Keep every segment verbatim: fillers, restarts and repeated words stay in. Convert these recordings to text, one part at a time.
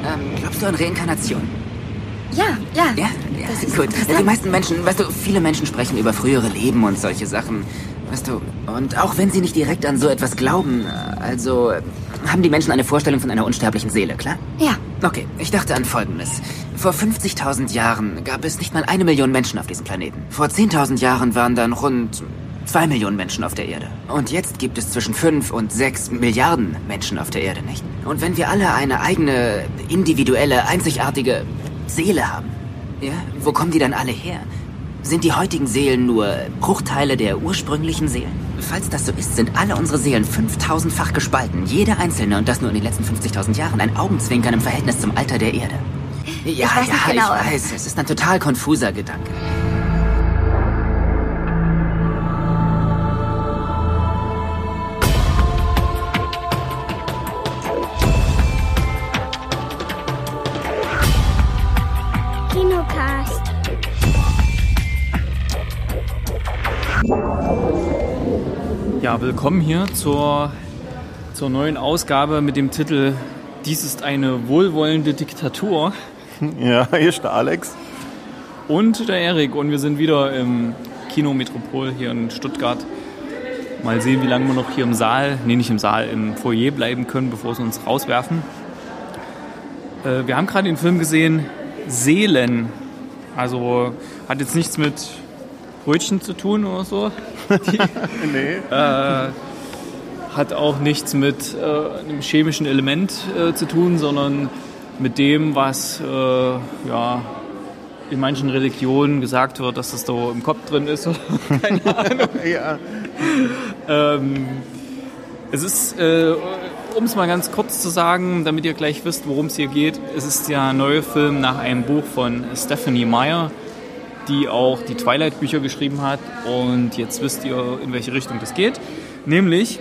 Ähm, glaubst du an Reinkarnation? Ja, ja. Ja, ja, gut. Die meisten Menschen, weißt du, viele Menschen sprechen über frühere Leben und solche Sachen. Weißt du, und auch wenn sie nicht direkt an so etwas glauben, also haben die Menschen eine Vorstellung von einer unsterblichen Seele, klar? Ja. Okay, ich dachte an Folgendes. Vor fünfzigtausend Jahren gab es nicht mal eine Million Menschen auf diesem Planeten. Vor zehntausend Jahren waren dann rund zwei Millionen Menschen auf der Erde. Und jetzt gibt es zwischen fünf und sechs Milliarden Menschen auf der Erde, nicht? Und wenn wir alle eine eigene, individuelle, einzigartige Seele haben, ja, wo kommen die dann alle her? Sind die heutigen Seelen nur Bruchteile der ursprünglichen Seelen? Falls das so ist, sind alle unsere Seelen fünftausendfach gespalten. Jede einzelne, und das nur in den letzten fünfzigtausend Jahren. Ein Augenzwinkern im Verhältnis zum Alter der Erde. Ja, ich weiß nicht ja, genau. ich weiß. Es ist ein total konfuser Gedanke. Kinocast. Ja, willkommen hier zur, zur neuen Ausgabe mit dem Titel Dies ist eine wohlwollende Diktatur. Ja, hier ist der Alex. Und der Erik. Und wir sind wieder im Kino Metropol hier in Stuttgart. Mal sehen, wie lange wir noch hier im Saal, nee, nicht im Saal, im Foyer bleiben können, bevor sie uns rauswerfen. Äh, wir haben gerade den Film gesehen, Seelen. Also hat jetzt nichts mit Brötchen zu tun oder so. Die, nee. Äh, hat auch nichts mit äh, einem chemischen Element äh, zu tun, sondern mit dem, was äh, ja, in manchen Religionen gesagt wird, dass das da im Kopf drin ist. Keine Ahnung. Ja. Ähm, es ist, äh, um es mal ganz kurz zu sagen, damit ihr gleich wisst, worum es hier geht, es ist ja ein neuer Film nach einem Buch von Stephenie Meyer, die auch die Twilight-Bücher geschrieben hat. Und jetzt wisst ihr, in welche Richtung das geht. Nämlich,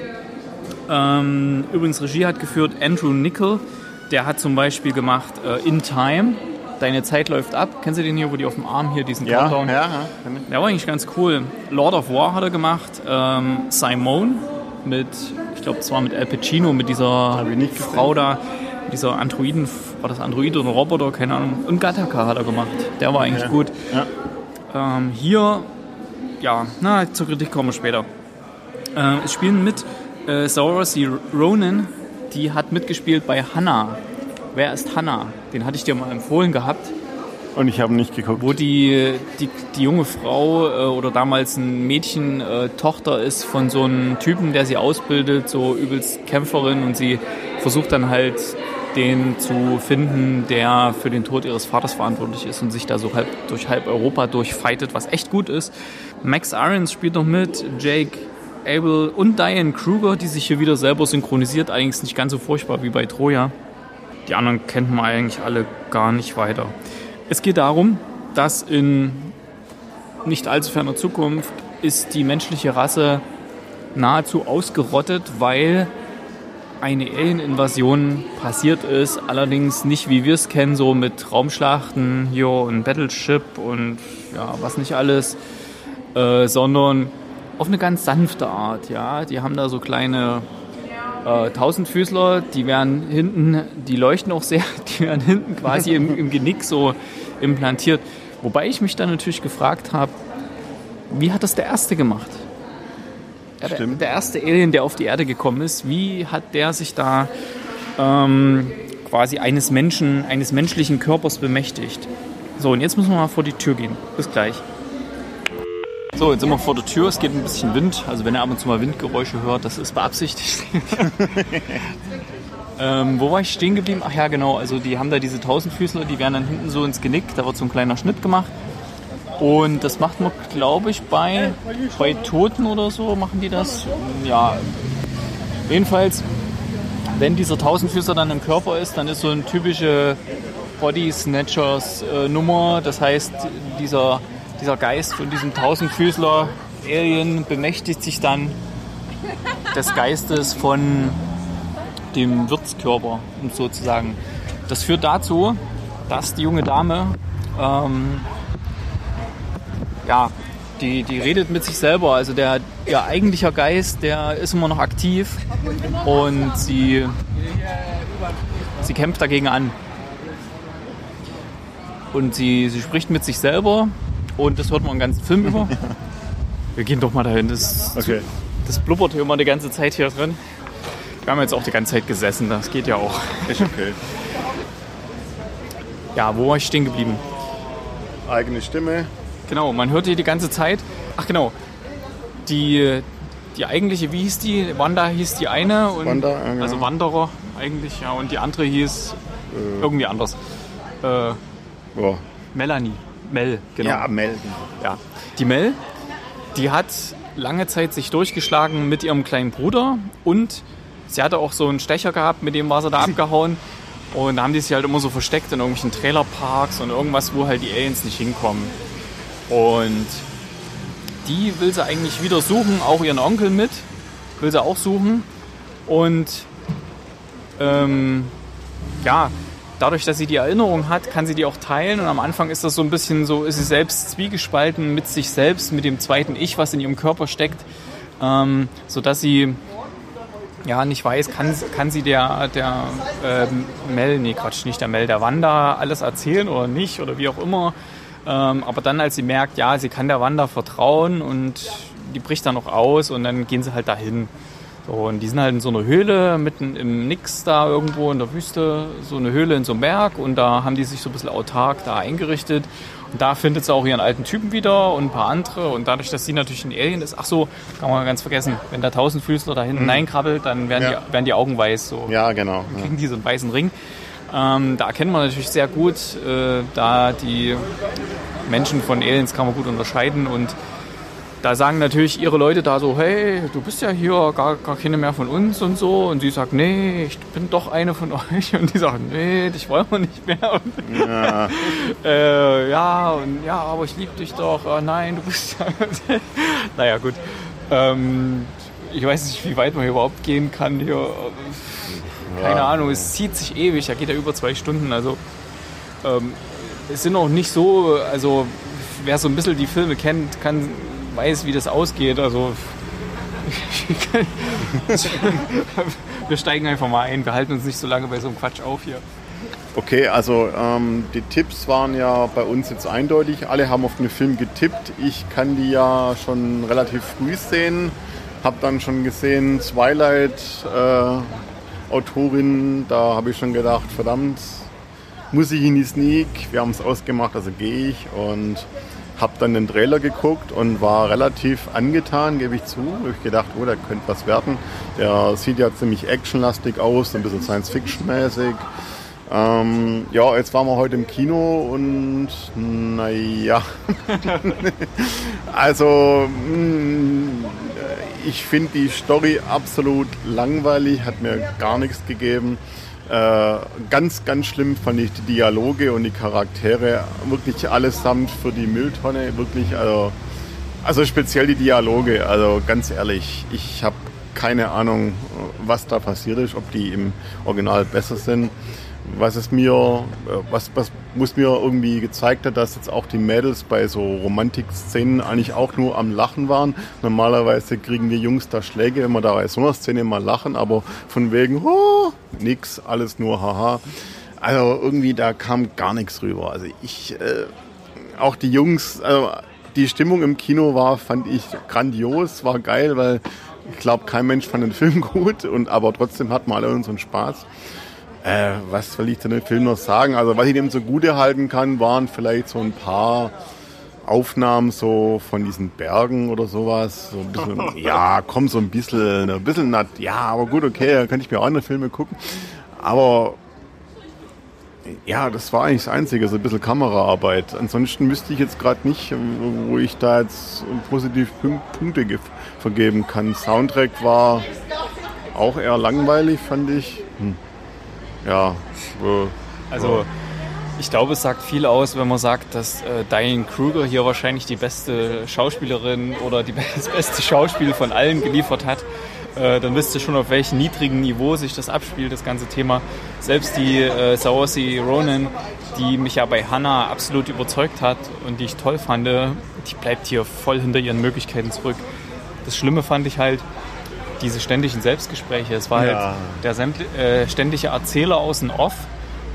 ähm, übrigens Regie hat geführt Andrew Niccol. Der hat zum Beispiel gemacht äh, In Time, Deine Zeit läuft ab. Kennst du den hier, wo die auf dem Arm hier diesen Ja, Countdown? ja, ja. Der war eigentlich ganz cool. Lord of War hat er gemacht. Ähm, Simone mit, ich glaube, es war mit Al Pacino, mit dieser Frau da, dieser Androiden, war das Android oder Roboter, keine Ahnung. Und Gattaca hat er gemacht. Der war eigentlich Ja. gut. Ja. Ähm, hier, ja, na, zur Kritik kommen wir später. Ähm, es spielen mit äh, Saoirse Ronan, die hat mitgespielt bei Hannah. Wer ist Hannah? Den hatte ich dir mal empfohlen gehabt. Und ich habe nicht geguckt. Wo die, die, die junge Frau äh, oder damals ein Mädchen äh, Tochter ist von so einem Typen, der sie ausbildet, so übelst Kämpferin, und sie versucht dann halt den zu finden, der für den Tod ihres Vaters verantwortlich ist und sich da so halb durch halb Europa durchfightet, was echt gut ist. Max Irons spielt noch mit, Jake Abel und Diane Kruger, die sich hier wieder selber synchronisiert, allerdings nicht ganz so furchtbar wie bei Troja. Die anderen kennt man eigentlich alle gar nicht weiter. Es geht darum, dass in nicht allzu ferner Zukunft ist die menschliche Rasse nahezu ausgerottet, weil eine Alien-Invasion passiert ist. Allerdings nicht, wie wir es kennen, so mit Raumschlachten hier und Battleship und ja, was nicht alles, äh, sondern auf eine ganz sanfte Art. Ja, die haben da so kleine Äh, Tausendfüßler, die werden hinten, die leuchten auch sehr, die werden hinten quasi im, im Genick so implantiert. Wobei ich mich dann natürlich gefragt habe, wie hat das der Erste gemacht? Ja, der, der erste Alien, der auf die Erde gekommen ist, wie hat der sich da ähm, quasi eines Menschen, eines menschlichen Körpers bemächtigt? So, und jetzt müssen wir mal vor die Tür gehen. Bis gleich. So, jetzt sind wir vor der Tür, es geht ein bisschen Wind, also wenn ihr ab und zu mal Windgeräusche hört, das ist beabsichtigt. ähm, wo war ich stehen geblieben? Ach ja, genau, also die haben da diese Tausendfüßler, die werden dann hinten so ins Genick, da wird so ein kleiner Schnitt gemacht. Und das macht man, glaube ich, bei, bei Toten oder so, machen die das. Ja, jedenfalls, wenn dieser Tausendfüßler dann im Körper ist, dann ist so eine typische Body Snatchers äh, Nummer, das heißt, dieser... Dieser Geist von diesem Tausendfüßler Alien bemächtigt sich dann des Geistes von dem Wirtskörper, um sozusagen. Das führt dazu, dass die junge Dame, ähm, ja, die, die redet mit sich selber. Also der, ihr eigentlicher Geist, der ist immer noch aktiv und sie, sie kämpft dagegen an. und sie, sie spricht mit sich selber und das hört man den ganzen Film über. Wir gehen doch mal dahin, das, Okay. das blubbert hier immer die ganze Zeit hier drin. Wir haben jetzt auch die ganze Zeit gesessen, das geht ja auch. Ist okay. Ja, wo war ich stehen geblieben? Eigene Stimme. Genau, man hört hier die ganze Zeit. Ach genau, die, die eigentliche, wie hieß die? Wanda hieß die eine. Und, Wanda, ja, genau. Also Wanderer eigentlich, ja. Und die andere hieß Äh, irgendwie anders. Äh, ja. Melanie. Mel, genau. Ja, melden. Ja. Die Mel, die hat lange Zeit sich durchgeschlagen mit ihrem kleinen Bruder und sie hatte auch so einen Stecher gehabt, mit dem war sie da abgehauen. Und da haben die sich halt immer so versteckt in irgendwelchen Trailerparks und irgendwas, wo halt die Aliens nicht hinkommen. Und die will sie eigentlich wieder suchen, auch ihren Onkel mit, will sie auch suchen. Und ähm, ja, dadurch, dass sie die Erinnerung hat, kann sie die auch teilen. Und am Anfang ist das so ein bisschen so, ist sie selbst zwiegespalten mit sich selbst, mit dem zweiten Ich, was in ihrem Körper steckt, ähm, sodass sie ja nicht weiß, kann, kann sie der, der ähm, Mel, nee Quatsch, nicht der Mel, der Wanda alles erzählen oder nicht oder wie auch immer. Ähm, aber dann, als sie merkt, ja, sie kann der Wanda vertrauen und die bricht dann auch aus und dann gehen sie halt dahin. So, und die sind halt in so einer Höhle, mitten im Nix da irgendwo in der Wüste, so eine Höhle in so einem Berg und da haben die sich so ein bisschen autark da eingerichtet. Und da findet sie auch ihren alten Typen wieder und ein paar andere. Und dadurch, dass sie natürlich ein Alien ist, ach so, kann man ganz vergessen, wenn der Tausendfüßler da hinten mhm. reinkrabbelt, dann werden, ja. die, werden die Augen weiß. So. Ja, genau. Dann kriegen die so einen weißen Ring. Ähm, da erkennt man natürlich sehr gut, äh, da die Menschen von Aliens kann man gut unterscheiden. Und da sagen natürlich ihre Leute da so, hey, du bist ja hier gar, gar keine mehr von uns und so. Und sie sagt, nee, ich bin doch eine von euch. Und die sagen, nee, dich wollen wir nicht mehr. Und Ja. äh, ja, und ja, aber ich liebe dich doch. Oh, nein, du bist ja... Naja, gut. Ähm, ich weiß nicht, wie weit man hier überhaupt gehen kann. Hier. Keine Ja. Ahnung, es zieht sich ewig. Da geht ja über zwei Stunden. Also ähm, es sind auch nicht so... Also wer so ein bisschen die Filme kennt, kann... weiß, wie das ausgeht. Also wir steigen einfach mal ein. Wir halten uns nicht so lange bei so einem Quatsch auf hier. Okay, also ähm, die Tipps waren ja bei uns jetzt eindeutig. Alle haben auf den Film getippt. Ich kann die ja schon relativ früh sehen. Hab dann schon gesehen, Twilight äh, Autorin. Da habe ich schon gedacht, verdammt, muss ich in die Sneak. Wir haben es ausgemacht, also gehe ich. Und habe dann den Trailer geguckt und war relativ angetan, gebe ich zu. Ich habe gedacht, oh, da könnte was werden. Der sieht ja ziemlich actionlastig aus, ein bisschen Science-Fiction-mäßig. Ähm, ja, jetzt waren wir heute im Kino und naja, also mh, ich finde die Story absolut langweilig, hat mir gar nichts gegeben. Äh, ganz, ganz schlimm fand ich die Dialoge und die Charaktere, wirklich allesamt für die Mülltonne, wirklich, also, also speziell die Dialoge, also ganz ehrlich, ich habe keine Ahnung, was da passiert ist, ob die im Original besser sind. Was es mir, was, was muss mir irgendwie gezeigt hat, dass jetzt auch die Mädels bei so Romantik-Szenen eigentlich auch nur am Lachen waren. Normalerweise kriegen wir Jungs da Schläge, wenn wir da bei so einer Szene mal lachen, aber von wegen, oh, nix, alles nur haha. Also irgendwie da kam gar nichts rüber. Also ich, äh, auch die Jungs, also die Stimmung im Kino war, fand ich grandios, war geil, weil ich glaube, kein Mensch fand den Film gut, und aber trotzdem hatten wir alle unseren Spaß. Äh, was will ich zu dem Film noch sagen? Also was ich dem zugute halten kann, waren vielleicht so ein paar Aufnahmen so von diesen Bergen oder sowas. So ein bisschen, ja, komm, so ein bisschen, ein bisschen nat, ja, aber gut, okay, da könnte ich mir auch andere Filme gucken. Aber ja, das war eigentlich das Einzige, so ein bisschen Kameraarbeit. Ansonsten wüsste ich jetzt gerade nicht, wo ich da jetzt positiv Punkte vergeben kann. Soundtrack war auch eher langweilig, fand ich. Hm. Ja, äh, also ich glaube, es sagt viel aus, wenn man sagt, dass äh, Diane Kruger hier wahrscheinlich die beste Schauspielerin oder die, das beste Schauspiel von allen geliefert hat. Äh, dann wisst ihr schon, auf welchem niedrigen Niveau sich das abspielt, das ganze Thema. Selbst die äh, Saoirse Ronan, die mich ja bei Hannah absolut überzeugt hat und die ich toll fand, die bleibt hier voll hinter ihren Möglichkeiten zurück. Das Schlimme fand ich halt, diese ständigen Selbstgespräche. Es war ja. halt der sämtli- äh, ständige Erzähler aus dem Off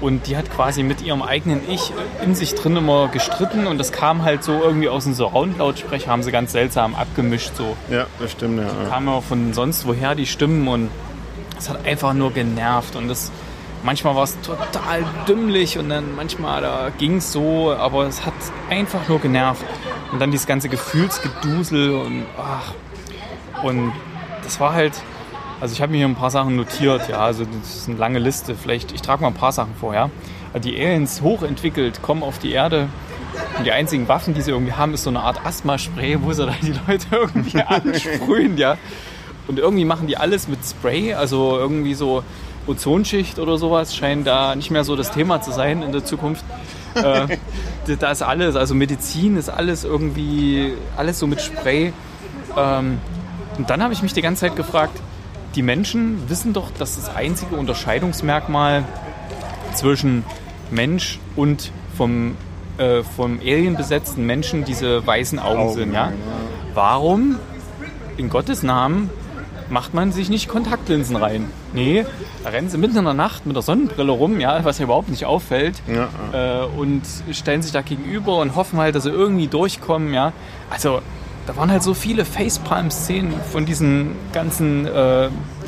Und die hat quasi mit ihrem eigenen Ich in sich drin immer gestritten und das kam halt so irgendwie aus dem Surround-Lautsprecher, haben sie ganz seltsam abgemischt so. Ja, das stimmt, ja. Die kamen auch von sonst woher, die Stimmen, und es hat einfach nur genervt und das, manchmal war es total dümmlich und dann manchmal, da ging es so, aber es hat einfach nur genervt. Und dann dieses ganze Gefühlsgedusel und ach, und das war halt, also ich habe mir hier ein paar Sachen notiert, ja, also das ist eine lange Liste, vielleicht, ich trage mal ein paar Sachen vor, ja. Die Aliens hochentwickelt, kommen auf die Erde und die einzigen Waffen, die sie irgendwie haben, ist so eine Art Asthma-Spray, wo sie dann die Leute irgendwie ansprühen, ja. Und irgendwie machen die alles mit Spray, also irgendwie so Ozonschicht oder sowas scheint da nicht mehr so das Thema zu sein in der Zukunft. äh, da ist alles, also Medizin ist alles irgendwie, alles so mit Spray. Ähm, und dann habe ich mich die ganze Zeit gefragt, die Menschen wissen doch, dass das einzige Unterscheidungsmerkmal zwischen Mensch und vom, äh, vom Alien besetzten Menschen diese weißen Augen, Augen sind. Ja? Warum, in Gottes Namen, macht man sich nicht Kontaktlinsen rein? Nee, da rennen sie mitten in der Nacht mit der Sonnenbrille rum, ja, was ja überhaupt nicht auffällt, ja. äh, und stellen sich da gegenüber und hoffen halt, dass sie irgendwie durchkommen. Ja? Also da waren halt so viele Facepalm-Szenen von diesen ganzen äh,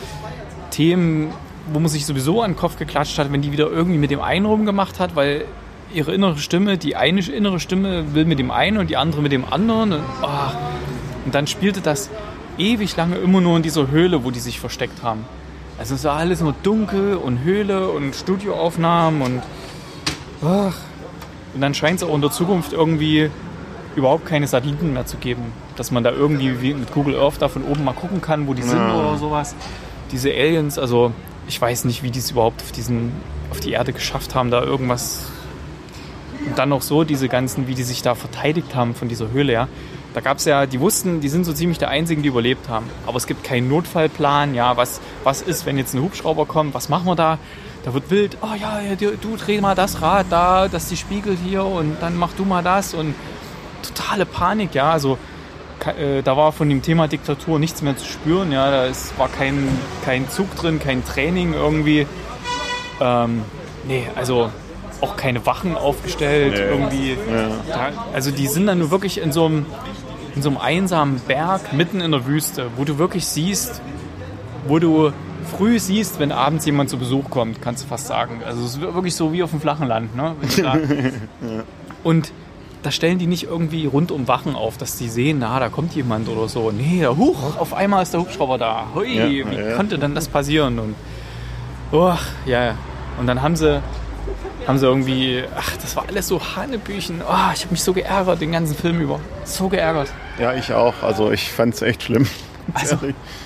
Themen, wo man sich sowieso an den Kopf geklatscht hat, wenn die wieder irgendwie mit dem einen rumgemacht hat, weil ihre innere Stimme, die eine innere Stimme will mit dem einen und die andere mit dem anderen. Und, oh, und dann spielte das ewig lange immer nur in dieser Höhle, wo die sich versteckt haben. Also es war alles nur dunkel und Höhle und Studioaufnahmen und ach. Und dann scheint es auch in der Zukunft irgendwie überhaupt keine Satelliten mehr zu geben, dass man da irgendwie wie mit Google Earth da von oben mal gucken kann, wo die sind ja. oder sowas. Diese Aliens, also ich weiß nicht, wie die es überhaupt auf, diesen, auf die Erde geschafft haben, da irgendwas. Und dann noch so diese ganzen, wie die sich da verteidigt haben von dieser Höhle, ja. Da gab es ja, die wussten, die sind so ziemlich die Einzigen, die überlebt haben. Aber es gibt keinen Notfallplan, ja, was, was ist, wenn jetzt ein Hubschrauber kommt, was machen wir da? Da wird wild, oh ja, du, du dreh mal das Rad da, das ist die Spiegel hier und dann mach du mal das und totale Panik, ja, also äh, da war von dem Thema Diktatur nichts mehr zu spüren, ja, da ist, war kein, kein Zug drin, kein Training irgendwie, ähm, nee, also auch keine Wachen aufgestellt, nee. irgendwie, ja. da, also die sind dann nur wirklich in so einem, in so einem einsamen Berg mitten in der Wüste, wo du wirklich siehst, wo du früh siehst, wenn abends jemand zu Besuch kommt, kannst du fast sagen, also es ist wirklich so wie auf dem flachen Land, ne, wenn du da, ja. Und da stellen die nicht irgendwie rundum Wachen auf, dass die sehen, na, da kommt jemand oder so. Nee, da, huch, auf einmal ist der Hubschrauber da. Hui, ja, wie ja. konnte denn das passieren? Und, oh, ja, und dann haben sie, haben sie irgendwie, ach, das war alles so Hanebüchen. Oh, ich habe mich so geärgert, den ganzen Film über. So geärgert. Ja, ich auch. Also ich fand es echt schlimm. Also,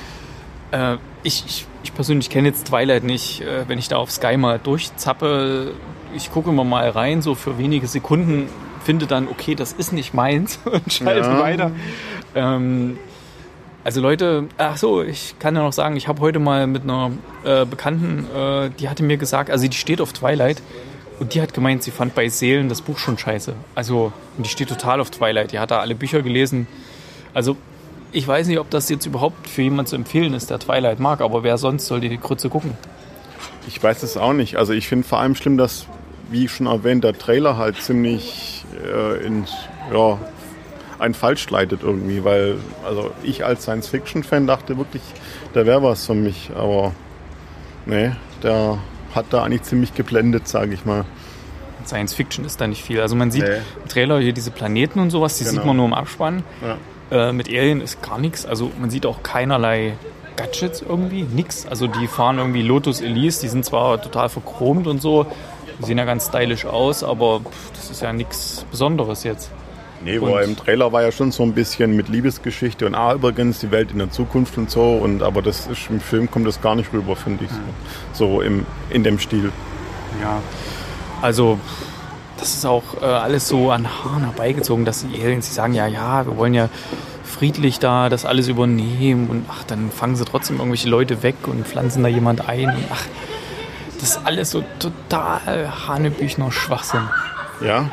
äh, ich, ich, ich persönlich kenne jetzt Twilight nicht. Äh, wenn ich da auf Sky mal durchzappe, ich gucke immer mal rein, so für wenige Sekunden, finde dann, okay, das ist nicht meins und schalte ja. weiter. Ähm, also Leute, ach so, ich kann ja noch sagen, ich habe heute mal mit einer äh, Bekannten, äh, die hatte mir gesagt, also die steht auf Twilight und die hat gemeint, sie fand bei Seelen das Buch schon scheiße. Also, und die steht total auf Twilight, die hat da alle Bücher gelesen. Also, ich weiß nicht, ob das jetzt überhaupt für jemanden zu empfehlen ist, der Twilight mag, aber wer sonst soll die Grütze gucken? Ich weiß es auch nicht. Also ich finde vor allem schlimm, dass, wie schon erwähnt, der Trailer halt ziemlich äh, in, ja, einen falsch leitet irgendwie, weil also ich als Science-Fiction-Fan dachte wirklich, der wäre was für mich, aber nee, der hat da eigentlich ziemlich geblendet, sage ich mal. Science-Fiction ist da nicht viel. Also man sieht nee. im Trailer hier diese Planeten und sowas, die genau. sieht man nur im Abspann. Ja. Äh, mit Alien ist gar nichts, also man sieht auch keinerlei Gadgets irgendwie, nix. Also die fahren irgendwie Lotus Elise, die sind zwar total verchromt und so, die sehen ja ganz stylisch aus, aber pff, das ist ja nichts Besonderes jetzt. Nee, wo im Trailer war ja schon so ein bisschen mit Liebesgeschichte und ah, übrigens die Welt in der Zukunft und so, und aber das ist, im Film kommt das gar nicht rüber, finde ich, so, so im, in dem Stil. Ja, also das ist auch äh, alles so an Haaren herbeigezogen, dass die Aliens, die sagen, ja, ja, wir wollen ja friedlich da das alles übernehmen und ach, dann fangen sie trotzdem irgendwelche Leute weg und pflanzen da jemand ein und ach, das ist alles so total hanebüchener Schwachsinn. Ja,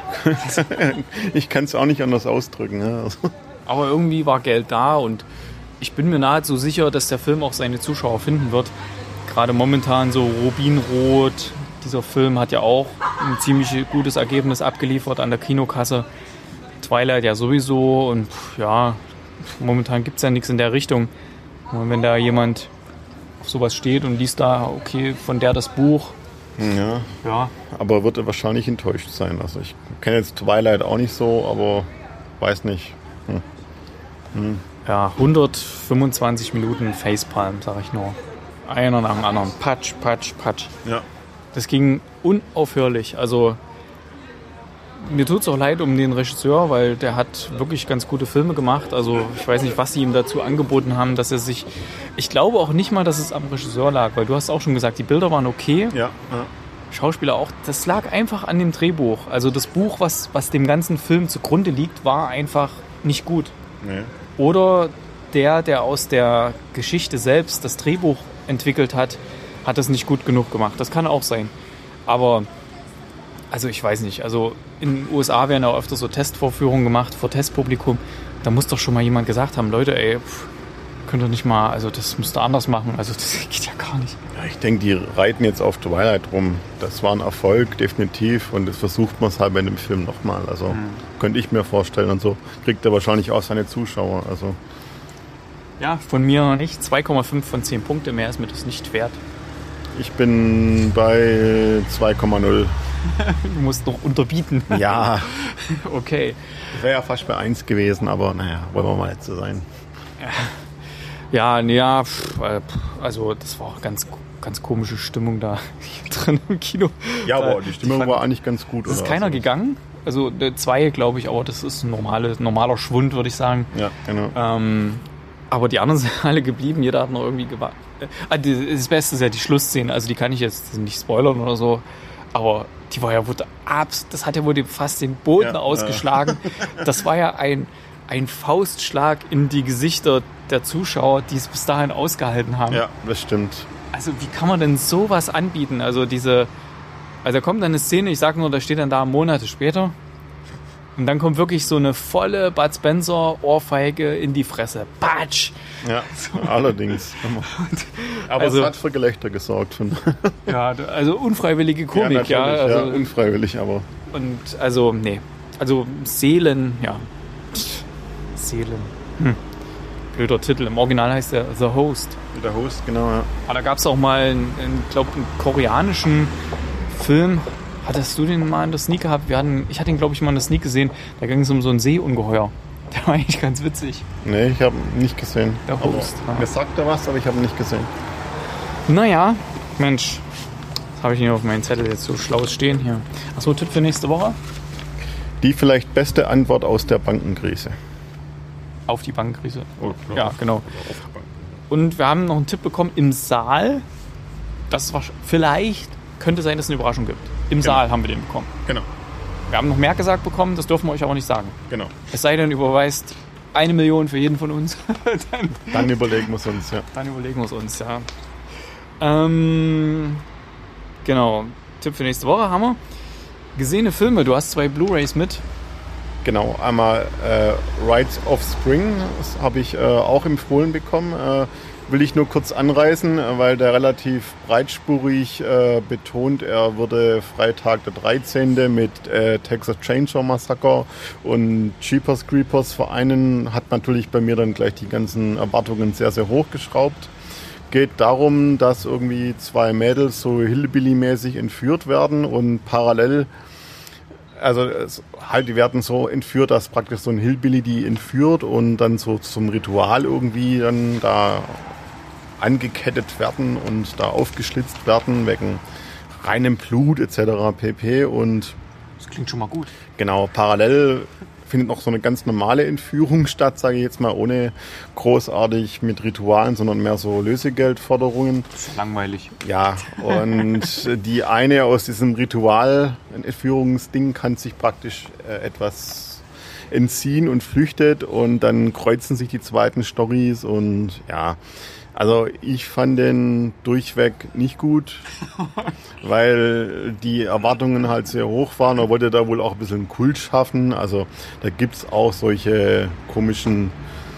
ich kann es auch nicht anders ausdrücken. Ja. Also. Aber irgendwie war Geld da und ich bin mir nahezu sicher, dass der Film auch seine Zuschauer finden wird. Gerade momentan so Rubinrot, dieser Film hat ja auch ein ziemlich gutes Ergebnis abgeliefert an der Kinokasse. Twilight ja sowieso und ja, momentan gibt es ja nichts in der Richtung. Und wenn da jemand auf sowas steht und liest da, okay, von der das Buch. Ja, ja. Aber wird er wahrscheinlich enttäuscht sein. Also ich kenne jetzt Twilight auch nicht so, aber weiß nicht. Hm. Hm. Ja, hundertfünfundzwanzig Minuten Facepalm, sag ich nur. Einer nach dem anderen. Patsch, patsch, patsch. Ja. Das ging unaufhörlich. Also mir tut es auch leid um den Regisseur, weil der hat wirklich ganz gute Filme gemacht. Also ich weiß nicht, was sie ihm dazu angeboten haben, dass er sich... Ich glaube auch nicht mal, dass es am Regisseur lag, weil du hast auch schon gesagt, die Bilder waren okay. Ja, ja. Schauspieler auch. Das lag einfach an dem Drehbuch. Also das Buch, was, was dem ganzen Film zugrunde liegt, war einfach nicht gut. Nee. Oder der, der aus der Geschichte selbst das Drehbuch entwickelt hat, hat das nicht gut genug gemacht. Das kann auch sein. Aber, also ich weiß nicht, also in den U S A werden auch öfter so Testvorführungen gemacht vor Testpublikum. Da muss doch schon mal jemand gesagt haben, Leute, ey, pff, könnt ihr nicht mal, also das müsst ihr anders machen. Also das geht ja gar nicht. Ja, ich denke, die reiten jetzt auf Twilight rum. Das war ein Erfolg, definitiv. Und das versucht man es halt bei dem Film nochmal. Also mhm. könnte ich mir vorstellen. Und so kriegt er wahrscheinlich auch seine Zuschauer. Also ja, von mir nicht. zwei Komma fünf von zehn Punkte, mehr ist mir das nicht wert. Ich bin bei zwei Komma null. Du musst noch unterbieten. Ja. Okay. Wäre ja fast bei eins gewesen, aber naja, wollen wir mal jetzt so sein. Ja, nee, ja, also das war auch ganz, ganz komische Stimmung da drin im Kino. Ja, aber die Stimmung fand, war eigentlich ganz gut. Es ist oder keiner also gegangen. Also zwei, glaube ich, aber das ist ein normale, normaler Schwund, würde ich sagen. Ja, genau. Ähm, aber die anderen sind alle geblieben. Jeder hat noch irgendwie gewartet. Das Beste ist ja die Schlussszene. Also die kann ich jetzt nicht spoilern oder so. Aber die war ja, wurde abs, das hat ja wohl fast den Boden ja, ausgeschlagen. Ja. Das war ja ein, ein Faustschlag in die Gesichter der Zuschauer, die es bis dahin ausgehalten haben. Ja, das stimmt. Also wie kann man denn sowas anbieten? Also diese, also da kommt dann eine Szene, ich sag nur, da steht dann da Monate später. Und dann kommt wirklich so eine volle Bud Spencer Ohrfeige in die Fresse. Patsch! Ja, so. Allerdings. Aber also, es hat für Gelächter gesorgt. Ja, also unfreiwillige Komik. Ja, ja, also, ja, unfreiwillig, aber... Und also, nee. Also Seelen, ja. Seelen. Hm. Blöder Titel. Im Original heißt der The Host. Der Host, genau, ja. Aber da gab es auch mal, einen, einen, glaube einen koreanischen Film. Hattest du den mal in der Sneak gehabt? Wir hatten, ich hatte ihn, glaube ich, mal in der Sneak gesehen. Da ging es um so ein Seeungeheuer. Der war eigentlich ganz witzig. Nee, ich habe ihn nicht gesehen. Der Host. Ja. Mir sagt er was, aber ich habe ihn nicht gesehen. Naja, Mensch. Das habe ich hier auf meinen Zettel jetzt so schlau stehen hier. Achso, Tipp für nächste Woche? Die vielleicht beste Antwort aus der Bankenkrise. Auf die Bankenkrise? Oh, ja, ja, genau. Und wir haben noch einen Tipp bekommen im Saal. Das war vielleicht, könnte sein, dass es eine Überraschung gibt. Im genau. Saal haben wir den bekommen. Genau. Wir haben noch mehr gesagt bekommen, das dürfen wir euch aber nicht sagen. Genau. Es sei denn, überweist eine Million für jeden von uns. dann, dann überlegen wir es uns, ja. Dann überlegen wir es uns, ja. Ähm, genau. Tipp für nächste Woche haben wir. Gesehene Filme, du hast zwei Blu-Rays mit. Genau, einmal äh, Rites of Spring, das habe ich äh, auch empfohlen bekommen. Äh, will ich nur kurz anreißen, weil der relativ breitspurig äh, betont, er würde Freitag der dreizehnte mit äh, Texas Chainsaw Massacre und Jeepers Creepers vereinen, hat natürlich bei mir dann gleich die ganzen Erwartungen sehr, sehr hochgeschraubt. Geht darum, dass irgendwie zwei Mädels so Hillbilly-mäßig entführt werden und parallel, also es, halt, die werden so entführt, dass praktisch so ein Hillbilly die entführt und dann so zum Ritual irgendwie dann da angekettet werden und da aufgeschlitzt werden wegen reinem Blut et cetera pp. Und das klingt schon mal gut. Genau, parallel findet noch so eine ganz normale Entführung statt, sage ich jetzt mal, ohne großartig mit Ritualen, sondern mehr so Lösegeldforderungen. Das ist langweilig. Ja, und die eine aus diesem Ritual, ein Entführungsding, kann sich praktisch äh, etwas entziehen und flüchtet und dann kreuzen sich die zweiten Storys und ja, also ich fand den durchweg nicht gut, weil die Erwartungen halt sehr hoch waren. Er wollte da wohl auch ein bisschen Kult schaffen. Also da gibt's auch solche komischen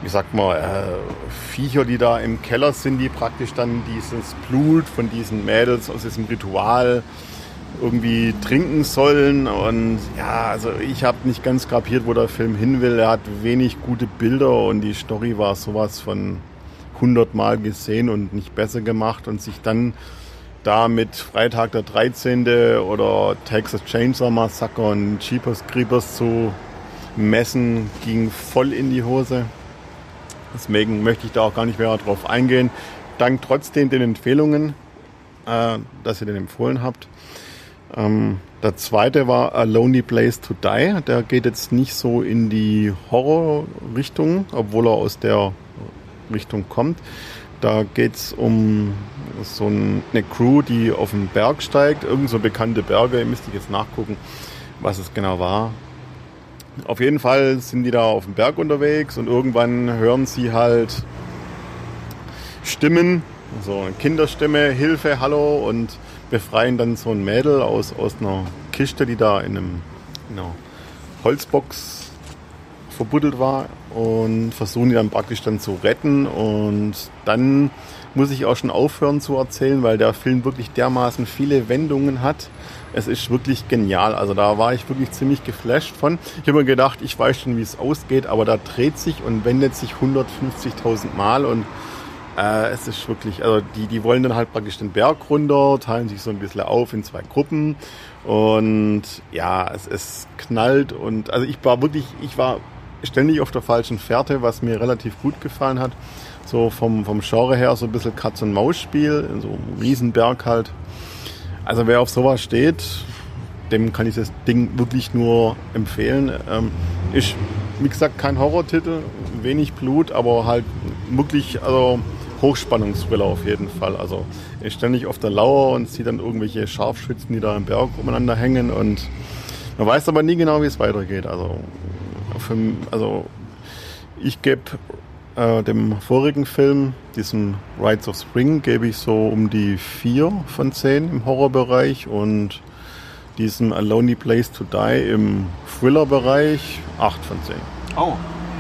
wie sagt man, äh, Viecher, die da im Keller sind, die praktisch dann dieses Blut von diesen Mädels aus diesem Ritual irgendwie trinken sollen. Und ja, also ich habe nicht ganz kapiert, wo der Film hin will. Er hat wenig gute Bilder und die Story war sowas von hundertmal gesehen und nicht besser gemacht. Und sich dann da mit Freitag der dreizehnte oder Texas Chainsaw Massacre und Jeepers Creepers zu messen, ging voll in die Hose. Deswegen möchte ich da auch gar nicht mehr drauf eingehen. Dank trotzdem den Empfehlungen, äh, dass ihr den empfohlen habt. Ähm, der zweite war A Lonely Place to Die. Der geht jetzt nicht so in die Horror-Richtung, obwohl er aus der Richtung kommt. Da geht es um so eine Crew, die auf den Berg steigt. Irgend so bekannte Berge, müsste ich jetzt nachgucken, was es genau war. Auf jeden Fall sind die da auf dem Berg unterwegs und irgendwann hören sie halt Stimmen, so eine Kinderstimme, Hilfe, hallo, und befreien dann so ein Mädel aus, aus einer Kiste, die da in, einem, in einer Holzbox verbuddelt war, und versuchen die dann praktisch dann zu retten. Und dann muss ich auch schon aufhören zu erzählen, weil der Film wirklich dermaßen viele Wendungen hat. Es ist wirklich genial. Also da war ich wirklich ziemlich geflasht von. Ich habe mir gedacht, ich weiß schon, wie es ausgeht, aber da dreht sich und wendet sich hundertfünfzigtausend Mal, und äh, es ist wirklich, also die, die wollen dann halt praktisch den Berg runter, teilen sich so ein bisschen auf in zwei Gruppen, und ja, es, es knallt, und also ich war wirklich, ich war ständig auf der falschen Fährte, was mir relativ gut gefallen hat. So vom, vom Genre her so ein bisschen Katz-und-Maus-Spiel, in so einem Riesenberg halt. Also wer auf sowas steht, dem kann ich das Ding wirklich nur empfehlen. Ähm, ist, wie gesagt, kein Horrortitel, wenig Blut, aber halt wirklich, also Hochspannungsthriller auf jeden Fall. Also ist ständig auf der Lauer und sieht dann irgendwelche Scharfschützen, die da im Berg umeinander hängen, und man weiß aber nie genau, wie es weitergeht. Also, für, also ich gebe äh, dem vorigen Film, diesem Rites of Spring, gebe ich so um die vier von zehn im Horrorbereich, und diesem A Lonely Place to Die im Thriller-Bereich acht von zehn. Oh,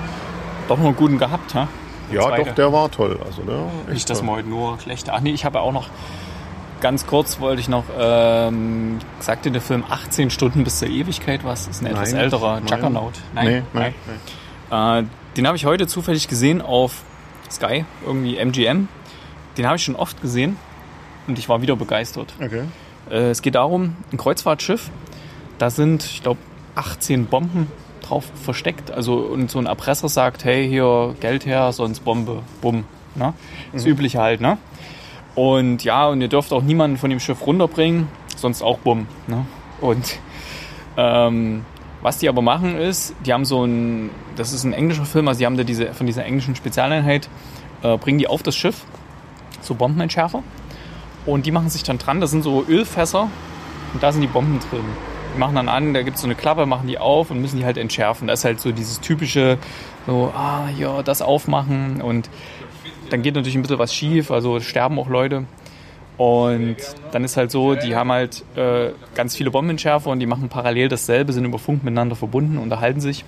doch noch einen guten gehabt, ha? Ja, zweite. Doch, der war toll. Also, der nicht, dass man heute nur schlechte... Ach nee, ich habe auch noch... Ganz kurz wollte ich noch... Ähm, sagte der Film achtzehn Stunden bis zur Ewigkeit was? Ist ein etwas Nein, älterer nein. Juggernaut. Nein, Nee, nein, nein. Äh, den habe ich heute zufällig gesehen auf Sky, irgendwie M G M. Den habe ich schon oft gesehen und ich war wieder begeistert. Okay. Äh, es geht darum, ein Kreuzfahrtschiff, da sind, ich glaube, achtzehn Bomben drauf versteckt. Also, und so ein Erpresser sagt, hey, hier Geld her, sonst Bombe, bumm. Ne? Das Mhm. Übliche halt, ne? Und ja, und ihr dürft auch niemanden von dem Schiff runterbringen, sonst auch bumm. Ne? Und ähm, was die aber machen ist, die haben so ein, das ist ein englischer Film, also die haben da diese, von dieser englischen Spezialeinheit, äh, bringen die auf das Schiff, so Bombenentschärfer, und die machen sich dann dran, das sind so Ölfässer, und da sind die Bomben drin. Die machen dann an, da gibt es so eine Klappe, machen die auf und müssen die halt entschärfen. Das ist halt so dieses typische, so, ah, ja, das aufmachen, und dann geht natürlich ein bisschen was schief, also sterben auch Leute. Und dann ist halt so, die haben halt äh, ganz viele Bombenentschärfer, und die machen parallel dasselbe, sind über Funk miteinander verbunden, unterhalten sich.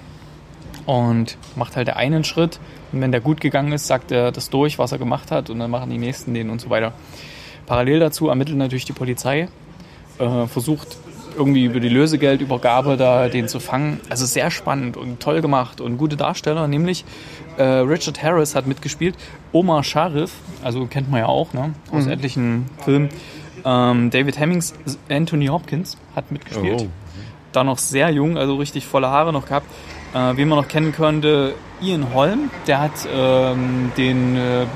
Und macht halt der einen Schritt, und wenn der gut gegangen ist, sagt er das durch, was er gemacht hat, und dann machen die Nächsten den und so weiter. Parallel dazu ermittelt natürlich die Polizei, äh, versucht irgendwie über die Lösegeldübergabe da den zu fangen. Also sehr spannend und toll gemacht und gute Darsteller, nämlich äh, Richard Harris hat mitgespielt, Omar Sharif, also kennt man ja auch, ne, aus Mhm. etlichen Filmen. Ähm, David Hemmings, Anthony Hopkins hat mitgespielt. Oh. Da noch sehr jung, also richtig volle Haare noch gehabt. Äh, wen man noch kennen könnte, Ian Holm, der hat ähm, den äh,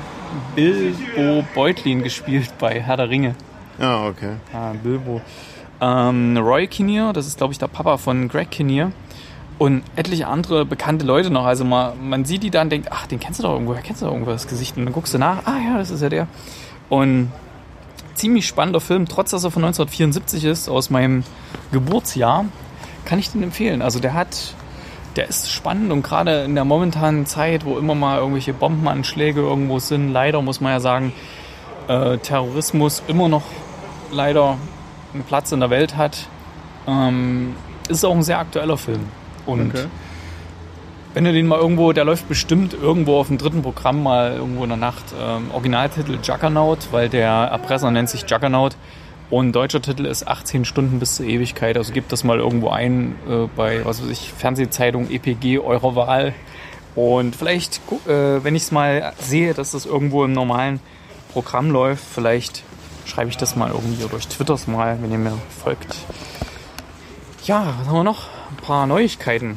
Bilbo Beutlin gespielt bei Herr der Ringe. Ja, okay. Ah, Bilbo. Ähm, Roy Kinnear, das ist, glaube ich, der Papa von Greg Kinnear. Und etliche andere bekannte Leute noch. Also man, man sieht die dann und denkt, ach, den kennst du doch irgendwo, kennst du doch irgendwo das Gesicht. Und dann guckst du nach, ah ja, das ist ja der. Und ziemlich spannender Film, trotz dass er von neunzehnhundertvierundsiebzig ist, aus meinem Geburtsjahr, kann ich den empfehlen. Also der hat, der ist spannend, und gerade in der momentanen Zeit, wo immer mal irgendwelche Bombenanschläge irgendwo sind, leider muss man ja sagen, äh, Terrorismus immer noch leider einen Platz in der Welt hat, ähm, ist auch ein sehr aktueller Film. Und Okay. Wenn du den mal irgendwo, der läuft bestimmt irgendwo auf dem dritten Programm mal irgendwo in der Nacht. Ähm, Originaltitel Juggernaut, weil der Erpresser nennt sich Juggernaut. Und deutscher Titel ist achtzehn Stunden bis zur Ewigkeit. Also gebt das mal irgendwo ein äh, bei, was weiß ich, Fernsehzeitung, E P G, eurer Wahl. Und vielleicht, äh, wenn ich es mal sehe, dass das irgendwo im normalen Programm läuft, vielleicht schreibe ich das mal irgendwie durch Twitters mal, wenn ihr mir folgt. Ja, was haben wir noch? Ein paar Neuigkeiten.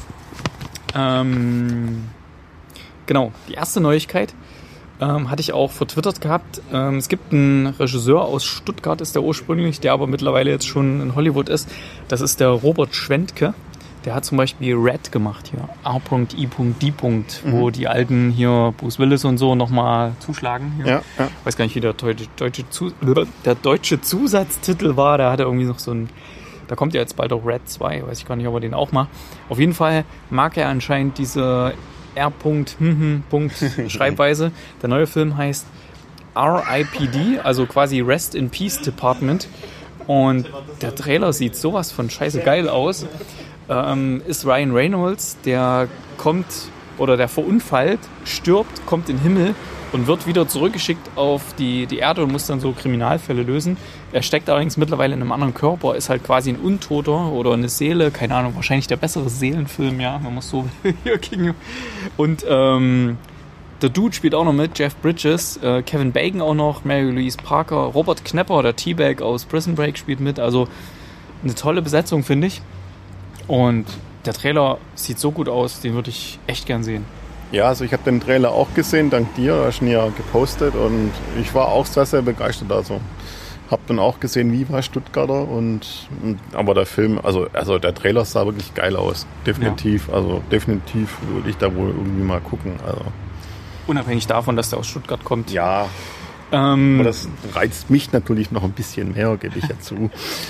Ähm, genau, die erste Neuigkeit ähm, hatte ich auch vertwittert gehabt. Ähm, es gibt einen Regisseur aus Stuttgart, ist der ursprünglich, der aber mittlerweile jetzt schon in Hollywood ist. Das ist der Robert Schwentke. Der hat zum Beispiel Red gemacht hier. A I D. Mhm. Wo die alten hier Bruce Willis und so nochmal zuschlagen. Hier. Ja, ja. Ich weiß gar nicht, wie der deutsche, deutsche, der deutsche Zusatztitel war. Da hat er irgendwie noch so ein... Da kommt ja jetzt bald auch Red zwei, weiß ich gar nicht, ob er den auch macht. Auf jeden Fall mag er anscheinend diese R. Schreibweise. Der neue Film heißt R I P D, also quasi Rest in Peace Department. Und der Trailer sieht sowas von scheiße geil aus. Ähm, ist Ryan Reynolds, der kommt oder der verunfallt, stirbt, kommt in den Himmel und wird wieder zurückgeschickt auf die, die Erde und muss dann so Kriminalfälle lösen. Er steckt allerdings mittlerweile in einem anderen Körper, ist halt quasi ein Untoter oder eine Seele, keine Ahnung, wahrscheinlich der bessere Seelenfilm, ja, wenn man es so will. Und ähm, der Dude spielt auch noch mit, Jeff Bridges, äh, Kevin Bacon auch noch, Mary Louise Parker, Robert Knepper, der T-Bag aus Prison Break spielt mit, also eine tolle Besetzung, finde ich. Und der Trailer sieht so gut aus, den würde ich echt gern sehen. Ja, also ich habe den Trailer auch gesehen, dank dir, du hast ihn ja gepostet und ich war auch sehr, sehr begeistert. Also habe dann auch gesehen, wie war Stuttgarter und, und aber der Film, also, also der Trailer sah wirklich geil aus, definitiv. Ja. Also definitiv würde ich da wohl irgendwie mal gucken. Also. Unabhängig davon, dass der aus Stuttgart kommt. Ja, ähm, aber das reizt mich natürlich noch ein bisschen mehr, gebe ich ja zu.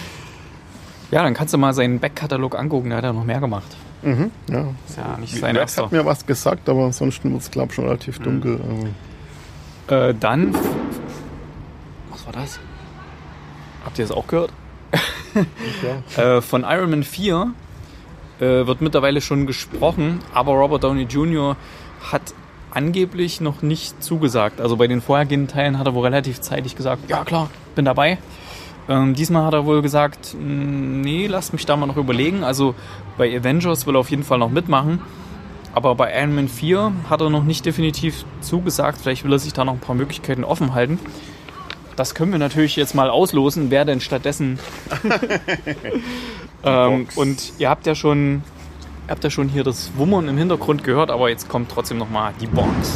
Ja, dann kannst du mal seinen Backkatalog angucken, da hat er noch mehr gemacht. Mhm, ja. Ist ja nicht sein erster. Hat mir was gesagt, aber ansonsten wird es, glaube ich, schon relativ dunkel. Mhm. Äh, dann... Was war das? Habt ihr das auch gehört? Ja. äh, von Iron Man vier äh, wird mittlerweile schon gesprochen, aber Robert Downey Junior hat angeblich noch nicht zugesagt. Also bei den vorhergehenden Teilen hat er wohl relativ zeitig gesagt, ja klar, bin dabei. Ähm, diesmal hat er wohl gesagt, nee, lasst mich da mal noch überlegen. Also bei Avengers will er auf jeden Fall noch mitmachen. Aber bei Iron Man vier hat er noch nicht definitiv zugesagt. Vielleicht will er sich da noch ein paar Möglichkeiten offen halten. Das können wir natürlich jetzt mal auslosen, wer denn stattdessen... ähm, und ihr habt ja schon... Ihr habt ja schon hier das Wummern im Hintergrund gehört, aber jetzt kommt trotzdem nochmal die Box.